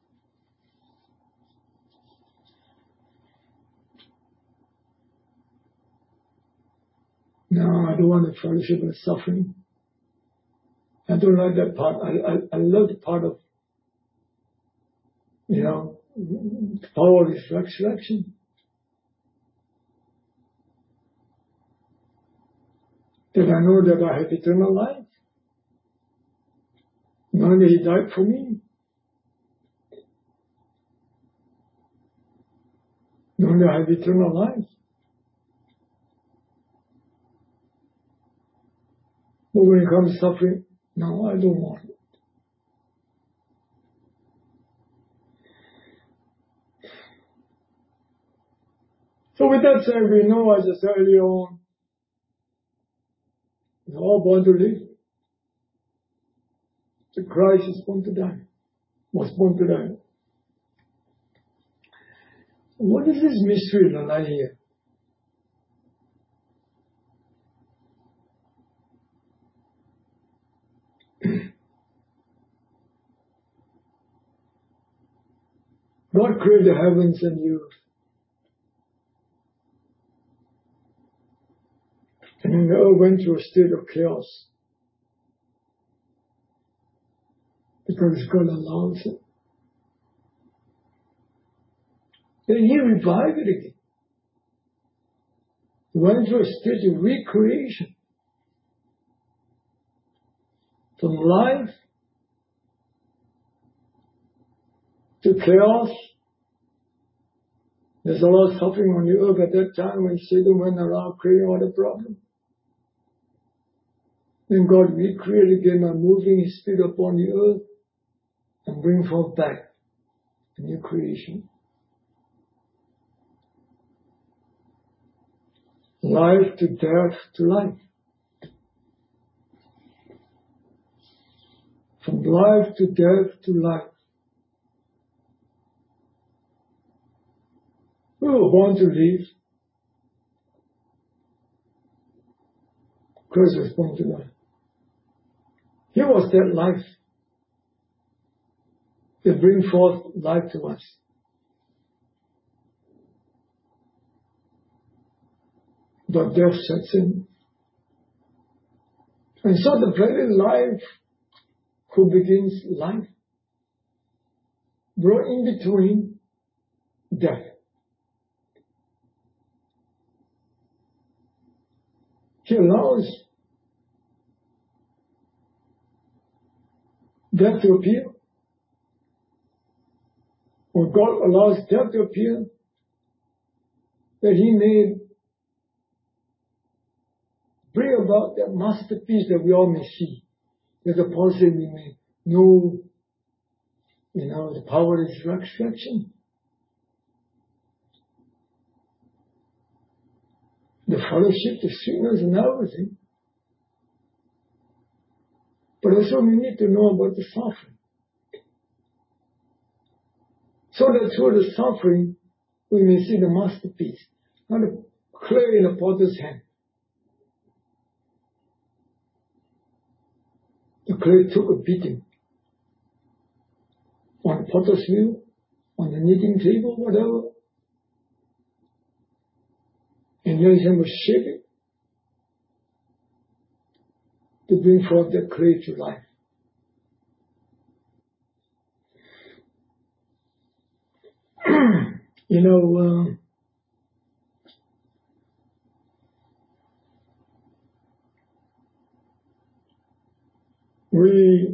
No, I don't want the fellowship of suffering. I don't like that part. I, I, I love the part of, you know, the power of his resurrection. That I know that I have eternal life. Knowing that he died for me. Knowing that I have eternal life. But when it comes to suffering, no, I don't want it. So with that said, we know, as I said earlier on, we're all born to live. The Christ is born to die. Was born to die. What is this mystery in the light here? God created the heavens and the earth. And then the earth went through a state of chaos. Because God allows it. Then he revived it again. He went through a state of recreation. From life to chaos. There's a lot of suffering on the earth at that time when Satan went around creating all the problems. Then God recreated again by moving his spirit upon the earth and bring forth back a new creation. Life to death to life. From life to death to life. We were born to live. Christ was born to die. He was that life that brings forth life to us. But death sets in. And so the very life who begins life brought in between death. He allows death to appear. When God allows death to appear, that he may bring about that masterpiece that we all may see. There's a possibility we may know, you know, the power of his resurrection. The fellowship, the sweetness and everything. But also we need to know about the suffering. So that through the suffering, we may see the masterpiece. Not the clay in a potter's hand. The clay took a beating. On the potter's wheel, on the knitting table, whatever. And then he was shaping to bring forth that clay to life. You know, uh, we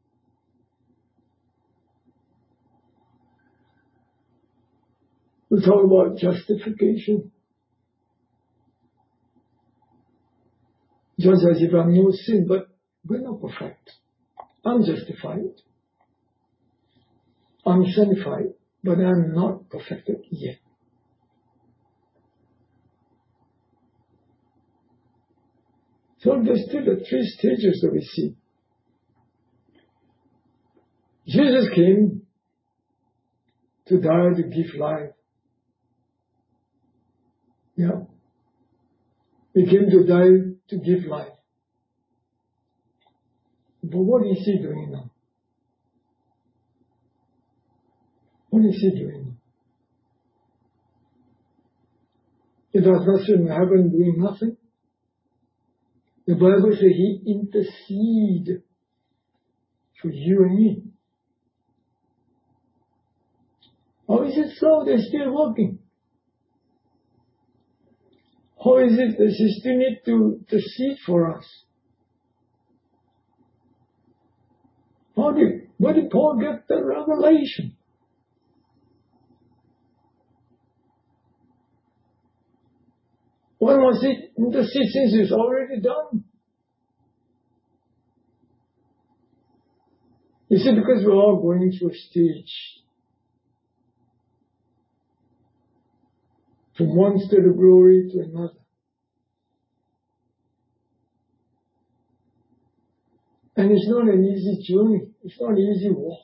we talk about justification. Just as if I have no sin, but we're not perfect. I'm justified. I'm sanctified, but I'm not perfected yet. So there's still the three stages that we see. Jesus came to die to give life. Yeah. He came to die to give life. But what is he doing now? What is he doing now? He does not sit in heaven doing nothing. The Bible says he intercede for you and me. How is it so? They're still working. How is it that she still need to, to seed for us? How did, where did Paul get the revelation? When was it intercede since it's already done? You see, because we're all going through a stage. From one state of glory to another. And it's not an easy journey. It's not an easy walk.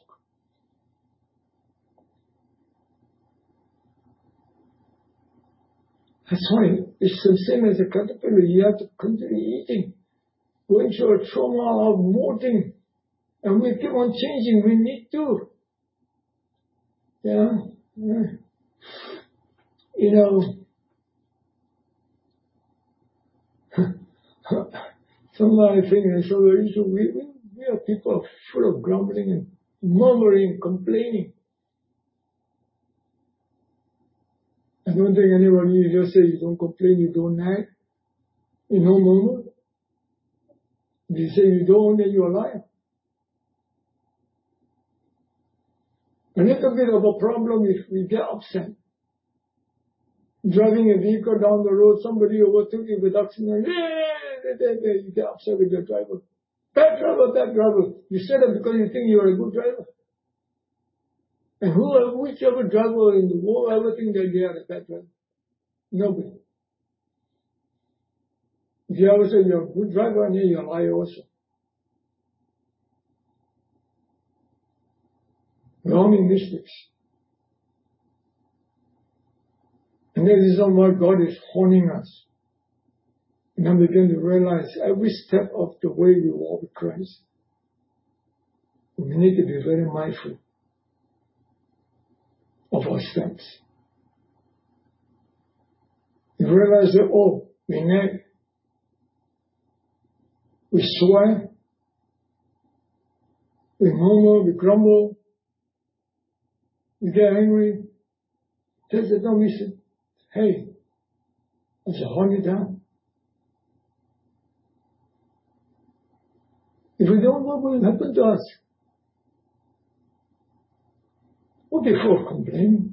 That's why it's the same as a caterpillar. You have to continue eating. Going through a trauma of molting. And we keep on changing. We need to. Yeah. yeah. You know, somebody thinking, so we, we, we are people full of grumbling and murmuring, complaining. I don't think anybody, you just say you don't complain, you don't nag, you don't murmur. If you say you don't, then you're a liar. A little bit of a problem if we get upset. Driving a vehicle down the road, somebody overtook you with accident, you get upset with the driver. Bad driver, bad driver. You said it because you think you're a good driver. And whoever, whichever driver in the world ever think that they are a bad driver? Nobody. If you ever say you're a good driver, then you're a liar also. Wrong in mystics. And that is why God is honing us. And I begin to realize every step of the way we walk with Christ, we need to be very mindful of our steps. You realize that, oh, we nag, we swear, we murmur, we grumble, we get angry. That's the time we said, hey, I said, hold it down. If we don't, what will happen to us? We'll be full of complaining.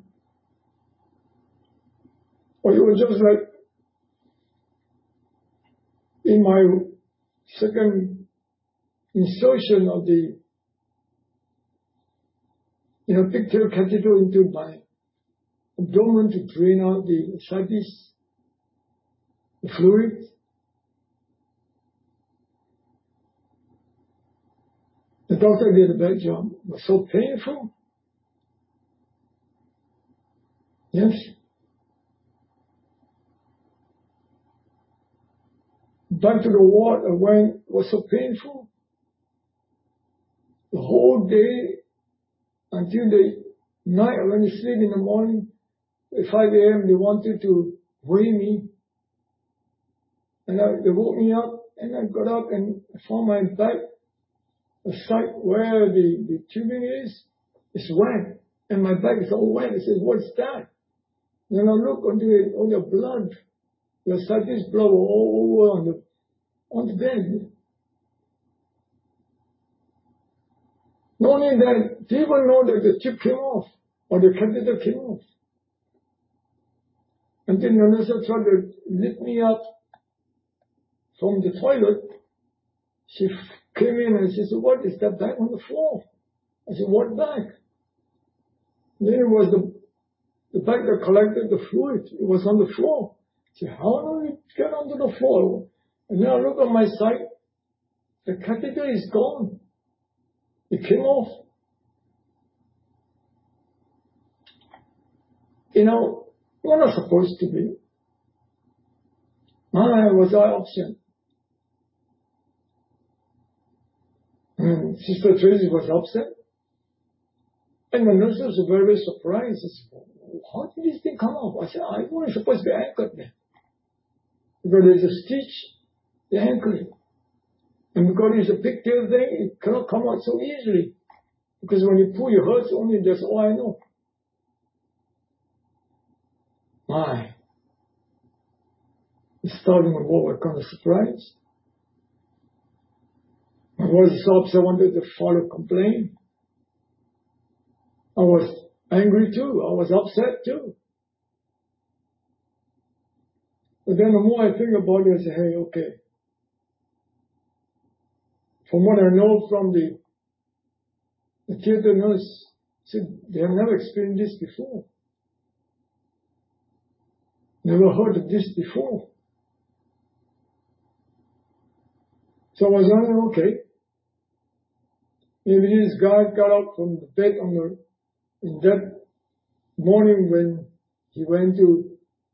Or you were just like, in my second insertion of the, you know, pigtail catheter into my abdomen to drain out the ascites, the fluid. The doctor did a bad job. It was so painful. Yes. Back to the ward I went, it was so painful. The whole day until the night when you sleep in the morning, at five a.m. they wanted to weigh me. And I, they woke me up and I got up and I found my back, the site where the, the tubing is, is wet. And my back is all wet. I said, what's that? Then I look onto it, all the blood. The ascites blood all over on the, on the bed. Not only that, do you even know that the tube came off or the catheter came off? And then the nurse tried to lift me up from the toilet. She came in and she said, what is that bag on the floor? I said, what bag? And then it was the, the bag that collected the fluid. It was on the floor. I said, how did it get onto the floor? And then I look on my side. The catheter is gone. It came off. You know, we're not supposed to be. Why was I upset? And Sister Tracy was upset. And the nurses were very, very surprised. I said, how did this thing come off? I said, I wasn't supposed to be anchored there. Because there's a stitch, they anchor it. And because it's a pigtail thing, it cannot come out so easily. Because when you pull your hurts only, that's all I know. my, it's starting with what kind of surprise. I was so upset, I wanted to file a complaint. I was angry too. I was upset too. But then the more I think about it, I say, hey, okay. From what I know from the, the theater nurse, said they have never experienced this before. Never heard of this before. So I was wondering, okay, maybe this guy got up from the bed on the, in that morning when he went to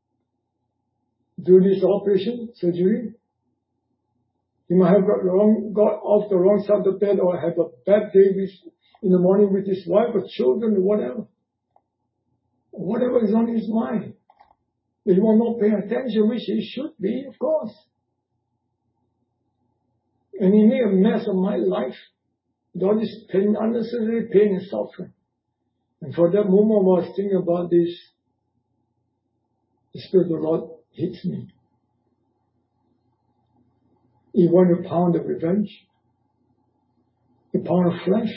do this operation, surgery. He might have got, wrong, got off the wrong side of the bed or have a bad day with, in the morning with his wife or children or whatever. Whatever is on his mind. He will not pay attention, which he should be, of course. And he made a mess of my life with all this pain, unnecessary pain and suffering. And for that moment I was thinking about this, the Spirit of the Lord hits me. He wanted a pound of revenge, a pound of flesh.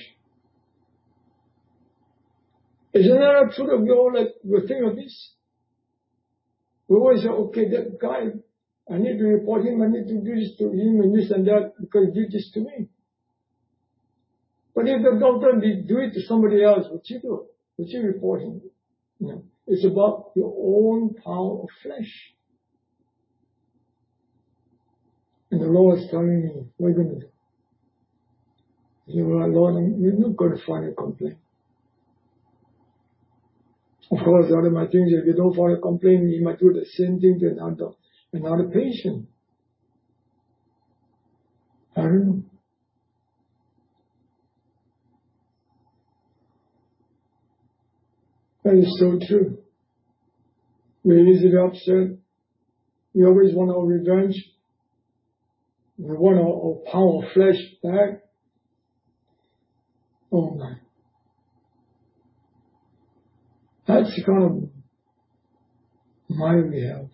Isn't that true of you all that we think of this? We always say, okay, that guy, I need to report him, I need to do this to him and this and that because he did this to me. But if the doctor did do it to somebody else, would you do it? Would you report him? No. It's about your own power of flesh. And the Lord is telling me, what are you going to do? You are, Lord, we're not going to find a complaint. Of course, the other my things, if you don't find a complaint, you might do the same thing to another, another patient. I don't know. That is so true. We're easily upset. We always want our revenge. We want our, our power of flesh back. Oh my. That's the kind of mind we have.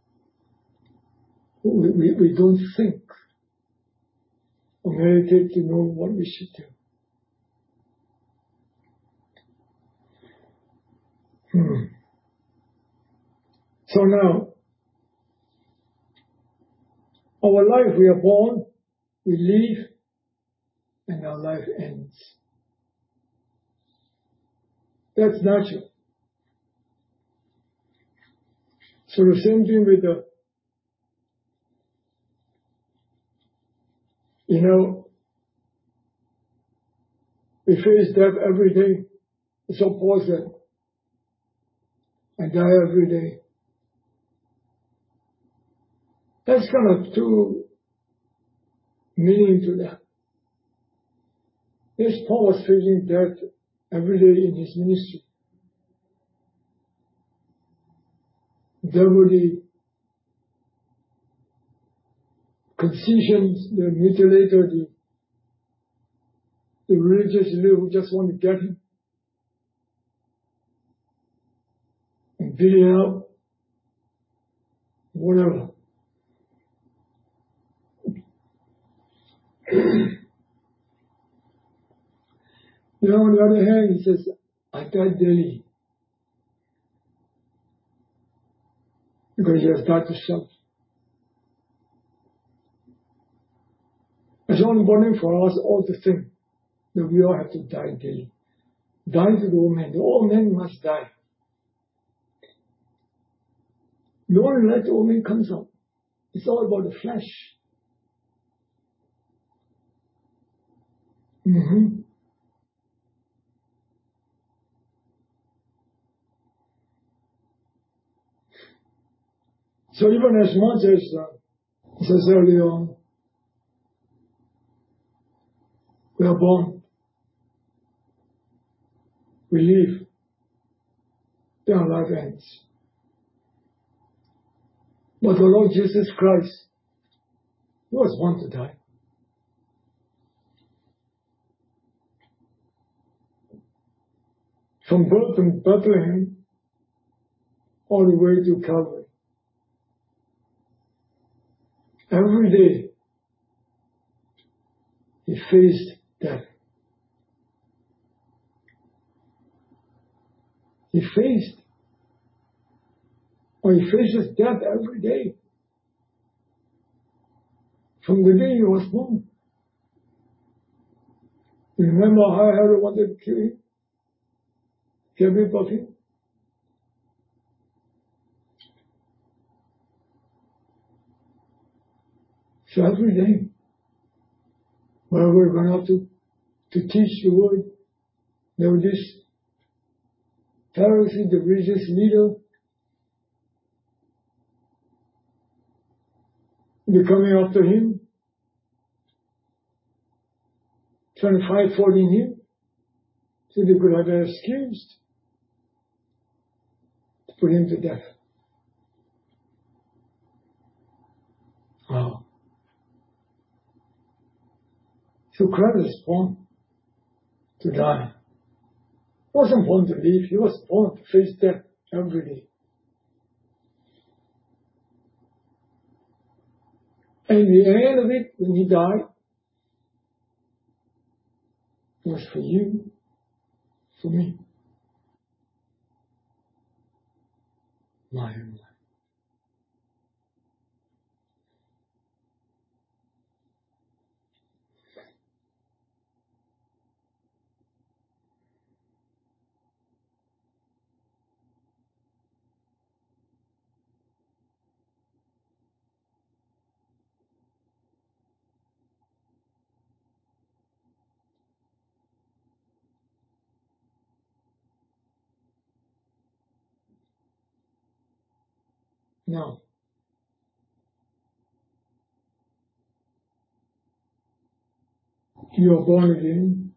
We, we, we don't think or meditate to know what we should do. Hmm. So now, our life, we are born, we live, and our life ends. That's natural. So the same thing with the, you know, we face death every day. It's opposite. And die every day. That's kind of two meaning to that. Yes, Paul was facing death every day in his ministry. There were the concisions, the mutilator, the, the religious leader who just want to get him and beat him up, whatever. You know, on the other hand, he says, I died daily. Because he has died to self. It's all important for us all to think that we all have to die daily. Die to the old man. The old man must die. You only let the old man comes out. It's all about the flesh. Mm-hmm. So even as much as, uh, as I said earlier on, we are born, we live, then our life ends. But the Lord Jesus Christ, He was born to die. From birth in Bethlehem, all the way to Calvary. Every day, he faced death. He faced, or he faces death every day. From the day he was born. You remember how Herod wanted to kill him? Get rid of him? So every day, where we're going to have to, to teach the word, there was this Pharisee, the religious leader, they're coming after him, trying to fight for him, so they could have an excuse to put him to death. Wow. So Christ was born to die. He wasn't born to live, he was born to face death every day. And the end of it, when he died, was for you, for me. My own life. Now, you are born again.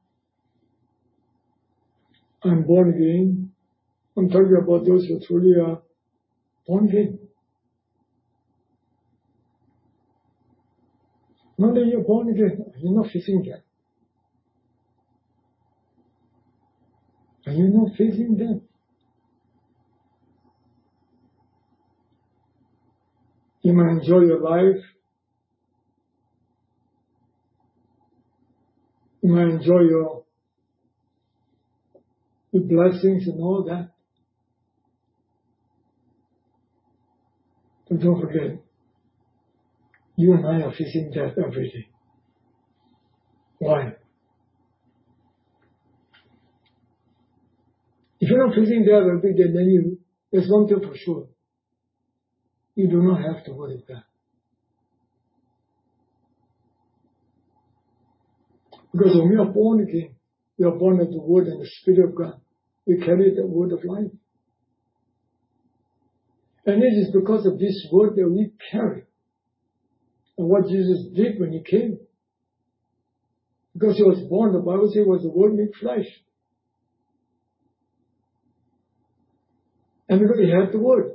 I'm born again. I'm talking about those who truly are born again. Now that you're born again, are you not facing death? Are you not facing death? You might enjoy your life. You might enjoy your, your blessings and all that. But don't forget, you and I are facing death every day. Why? If you're not facing death every day, then you, there's one thing for sure. You do not have to worry about that. Because when we are born again, we are born of the Word and the Spirit of God. We carry the Word of life. And it is because of this Word that we carry. And what Jesus did when He came. Because He was born, the Bible says, was the Word made flesh. And because He had the Word.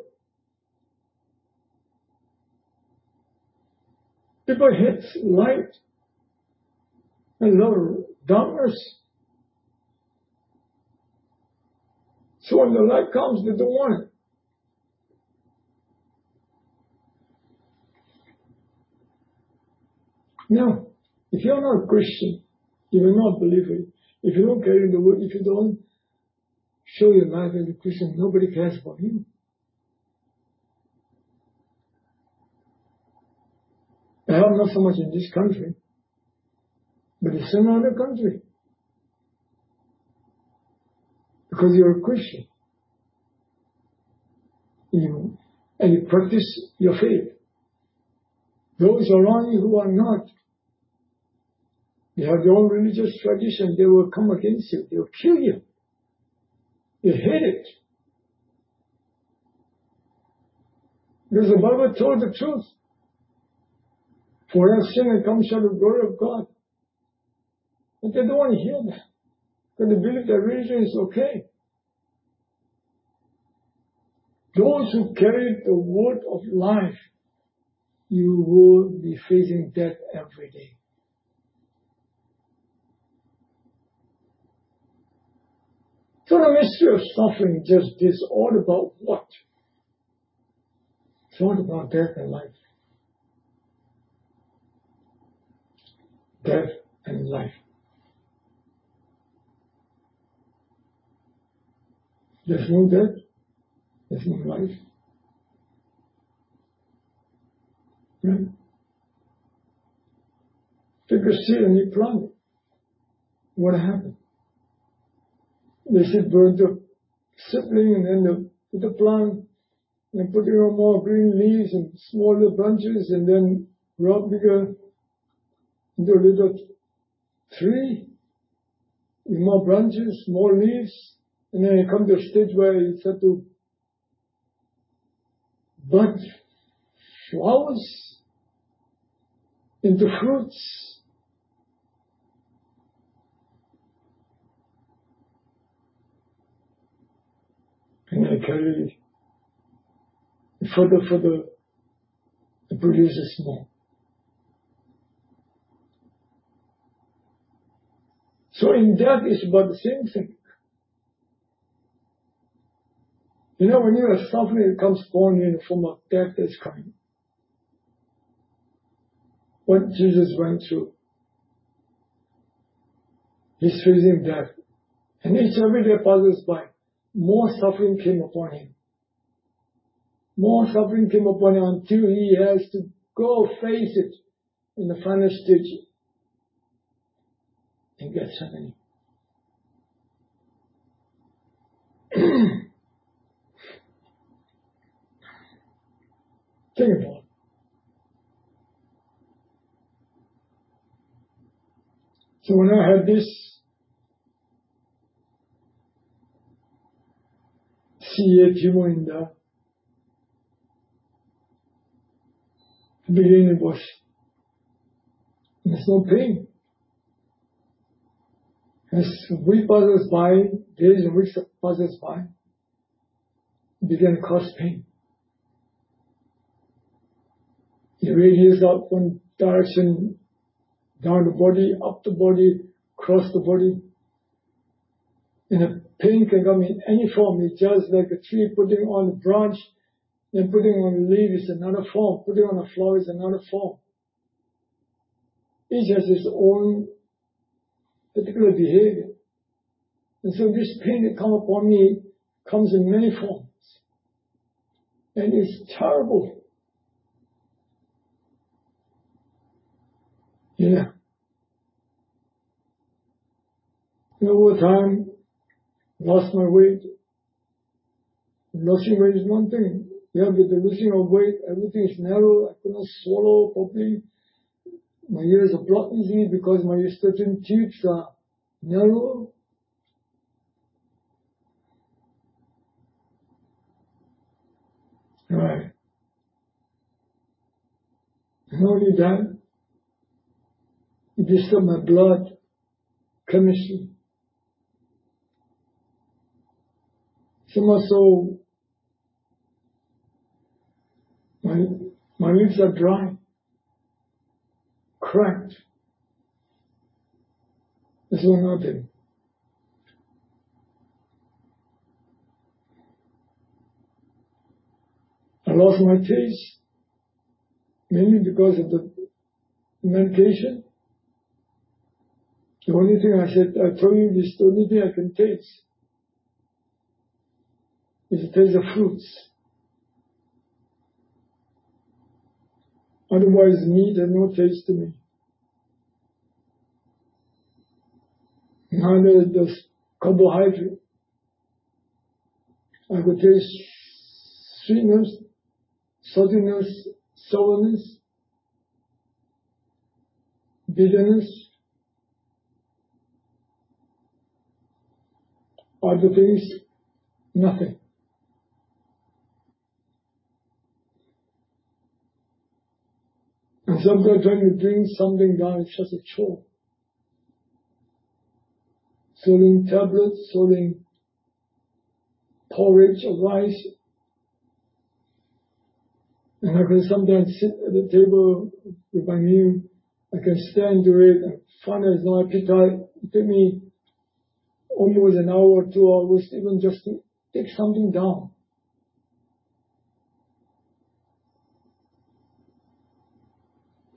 People hate light and love darkness. So when the light comes, they don't want it. Now, if you're not a Christian, you will not believe it. If you don't carry the Word, if you don't show your life as a Christian, nobody cares about you. I have not so much in this country, but it's in another country. Because you're a Christian. You, and you practice your faith. Those around you who are not, they have their own religious tradition, they will come against you, they will kill you. They hate it. Because the Bible told the truth. For our sin and comes short of the glory of God. But they don't want to hear that. Because they believe that religion is okay. Those who carry the word of life, you will be facing death every day. So the mystery of suffering just this all about what? thought about death and life. Death and life. There's no death, there's no life. Right? Take a seed and you plant it. What happened? They said burn the sapling and then the, put the plant and putting on more green leaves and smaller branches and then grow up bigger into a little tree with more branches, more leaves, and then you come to a stage where you start to bud flowers into fruits. And I carry further, further, it produces more. So in death it's about the same thing. You know, when you are suffering, it comes upon you in the form of death that's coming. What Jesus went through. He's facing death. And each every day passes by, more suffering came upon him. More suffering came upon him until he has to go face it in the final stage in Gethsemane. Think about it. So when I had this C A tumor in the beginning, it was, there's no pain. As week passes by, days and weeks passes by, it began to cause pain. It radiates out one direction, down the body, up the body, across the body. And the pain can come in any form. It's just like a tree putting on a branch, then putting on a leaf is another form, putting on a flower is another form. Each has its own particular behavior. And so this pain that comes upon me comes in many forms. And it's terrible. Yeah. And over time, lost my weight. Losing weight is one thing. Yeah, with the losing of weight, everything is narrow. I could not swallow properly. My ears are blocked easily because my certain tubes are narrow. Right. Not only that, it disturbed my blood chemistry. So much so, my, my lips are dry, cracked. This was nothing. I lost my taste, mainly because of the medication. The only thing I said, I told you this, the only thing I can taste is the taste of fruits. Otherwise, meat has no taste to me. Neither does carbohydrate. I could taste sweetness, saltiness, sourness, bitterness, other things, nothing. And sometimes trying to drink something down is just a chore. Swallowing tablets, swallowing porridge or rice. And I can sometimes sit at the table with my meal. I can stand to it and find there's no appetite. It took me almost an hour or two hours even just to take something down.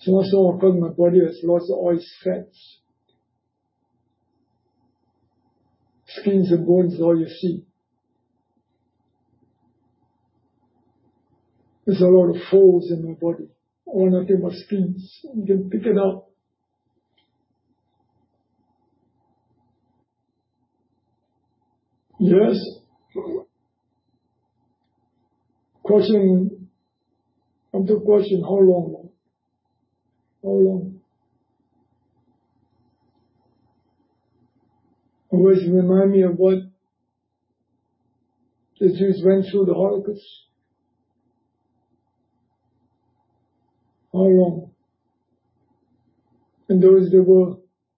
So much so because my body has lost all its fats. Skins and bones is all you see. There's a lot of folds in my body. All nothing but skins. You can pick it up. Yes. Question, come to question, how long? How long? Always remind me of what the Jews went through the Holocaust. How long? And those that were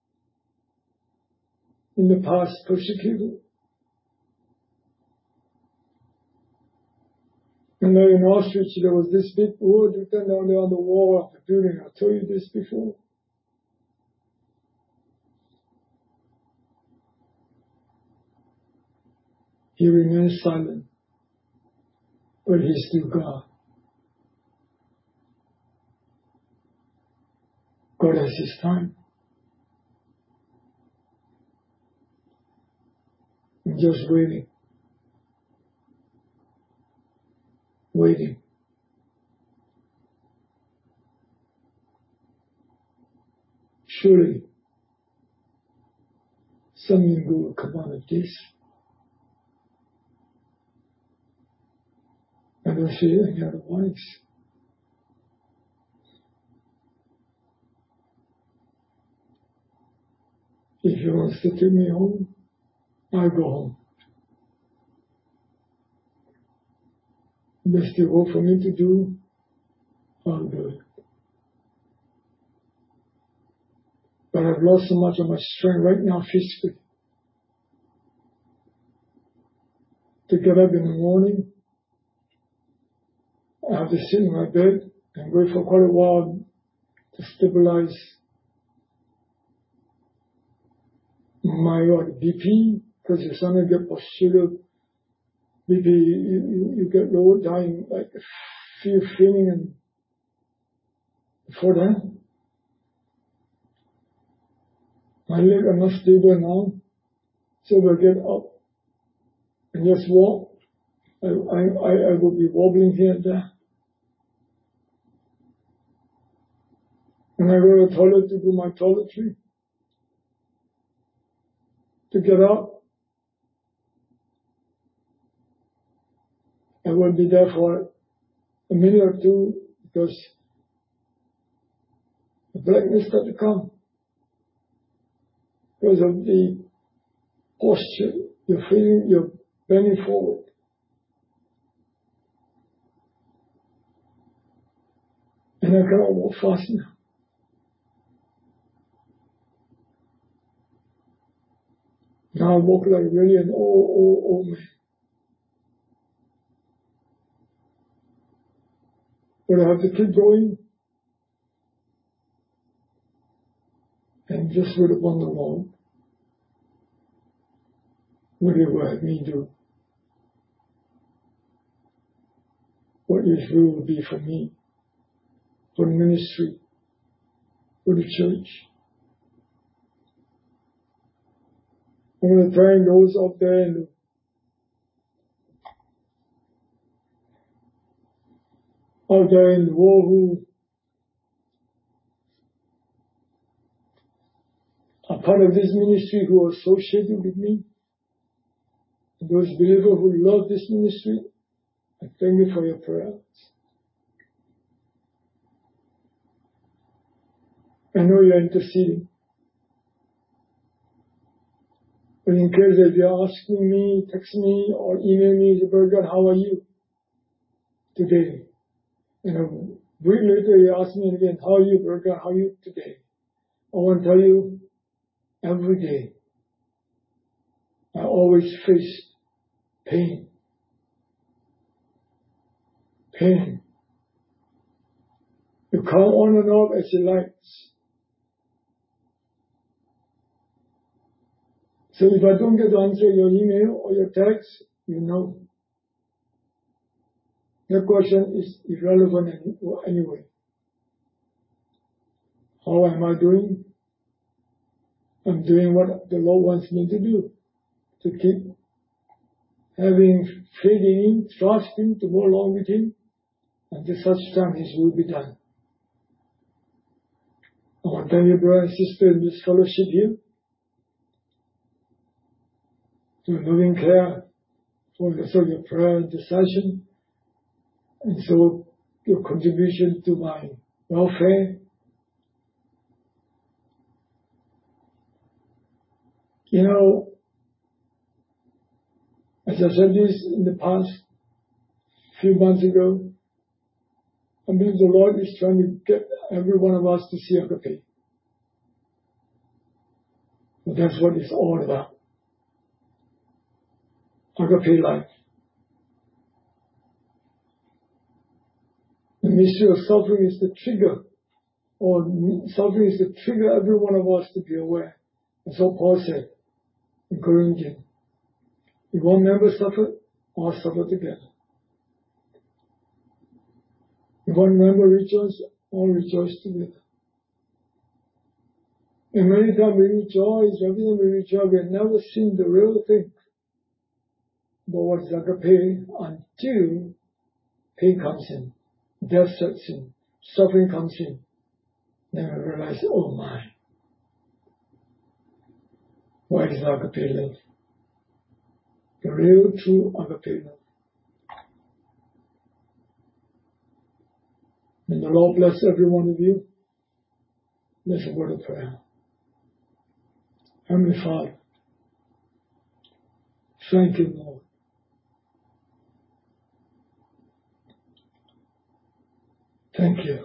in the past persecuted. And then in Auschwitz there was this big word written down there on the wall of the building. I told you this before. He remains silent, but he's still God. God has his time. I'm just waiting. Waiting. Surely something good will come out of this. I don't see any otherwise. If he wants to take me home, I'll go home. There's still work for me to do, I'll do it. But I've lost so much of my strength right now physically. To get up in the morning, I have to sit in my bed and wait for quite a while to stabilize my what, B P, because you suddenly get postural B P, you, you, you get low down, like feel feeling, and before that, my legs are not stable now, so if I get up and just walk, I, I, I, I will be wobbling here and there. And I go to the toilet to do my toiletry, to get up, I will be there for a minute or two because the blackness starts to come because of the posture. You're feeling, you're bending forward. And I cannot walk fast now. Now I walk like really an old, old, old man. But I have to keep going and just wait upon the Lord. What He will have me do. What His will will be for me, for the ministry, for the church. I want to thank those up there in the out there in the world who are part of this ministry, who are associated with me. Those believers who love this ministry, I thank you for your prayers. I know you're interceding. But in case if you're asking me, text me, or email me, Brother God, how are you today? And a week later you ask me again, how are you, Brother God, how are you today? I want to tell you, every day, I always face pain. Pain. You come on and off as you like. So if I don't get to answer your email or your text, you know. That question is irrelevant anyway. How am I doing? I'm doing what the Lord wants me to do, to keep having faith in Him, trusting to go along with Him, until such time His will be done. I want to thank you, brother and sister, in this fellowship here, for loving care, for also your prayer intercession, and so your contribution to my welfare. You know, as I said this in the past, few months ago, I believe the Lord is trying to get every one of us to see agape. But that's what it's all about. Agape life. The mystery of suffering is the trigger, or suffering is the trigger every one of us to be aware. That's what Paul said in Corinthians. If one member suffer, all suffer together. If one member rejoices, all rejoice together. And many times we rejoice, every time we rejoice, we have never seen the real thing about what is agape until pain comes in, death sets in, suffering comes in. Then we realize, oh my, what is agape love? The real, true agape love. May the Lord bless every one of you. Let's word of prayer. Heavenly Father, thank you, Lord. Thank you.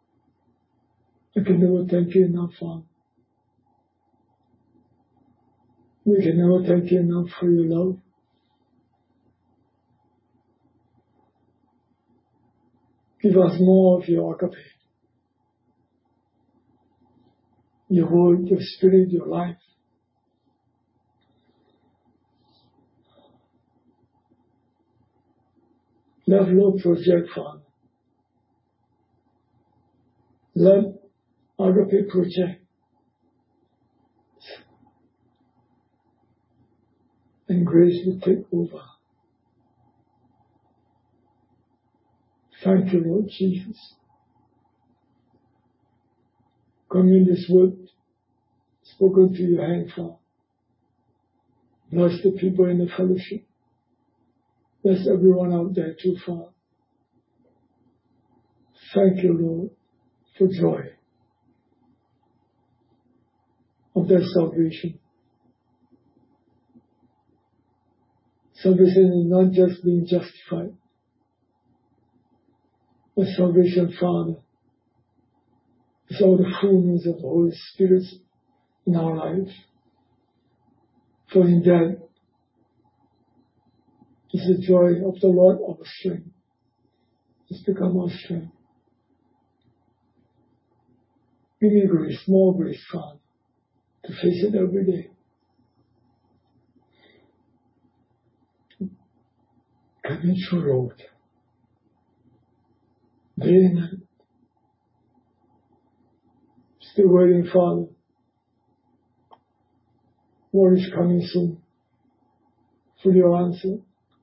I can never thank you enough, Father. We can never thank you enough for your love. Give us more of your agape, your word, your spirit, your life. Let Lord project, Father. Let agape project. And grace will take over. Thank you, Lord Jesus. Come in this word, spoken to your hand, Father. Bless the people in the fellowship. Bless everyone out there too, Father. Thank you, Lord, for joy of their salvation. Salvation is not just being justified, but salvation, Father, is all the fullness of the Holy Spirit in our lives. For in that is the joy of the Lord our strength. It's become our strength. Give me grace, more grace, Father, to face it every day. Give me true road. Day and night. Still waiting, Father. What is coming soon? For your answer.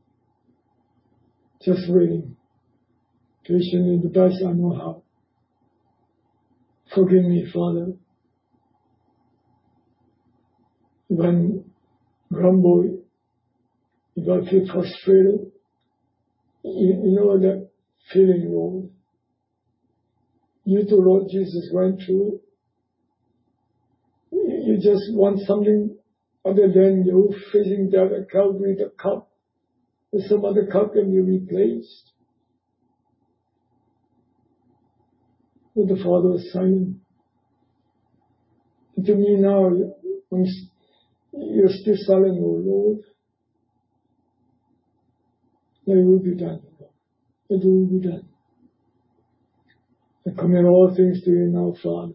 Just waiting. Patiently, the best I know how. Forgive me, Father. When grumble, if I feel frustrated, you, you know that feeling, Lord. You too, Lord Jesus, went through it. You, you just want something other than you facing that at Calvary, the cup. With some other cup can be replaced. But the Father was silent. And to me now, I'm, you're still silent, oh Lord. That it will be done, Lord. It will be done. I commit all things to you now, Father.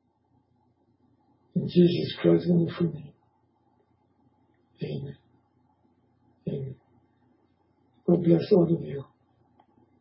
In Jesus Christ's wonderful name. Amen. Amen. God bless all of you.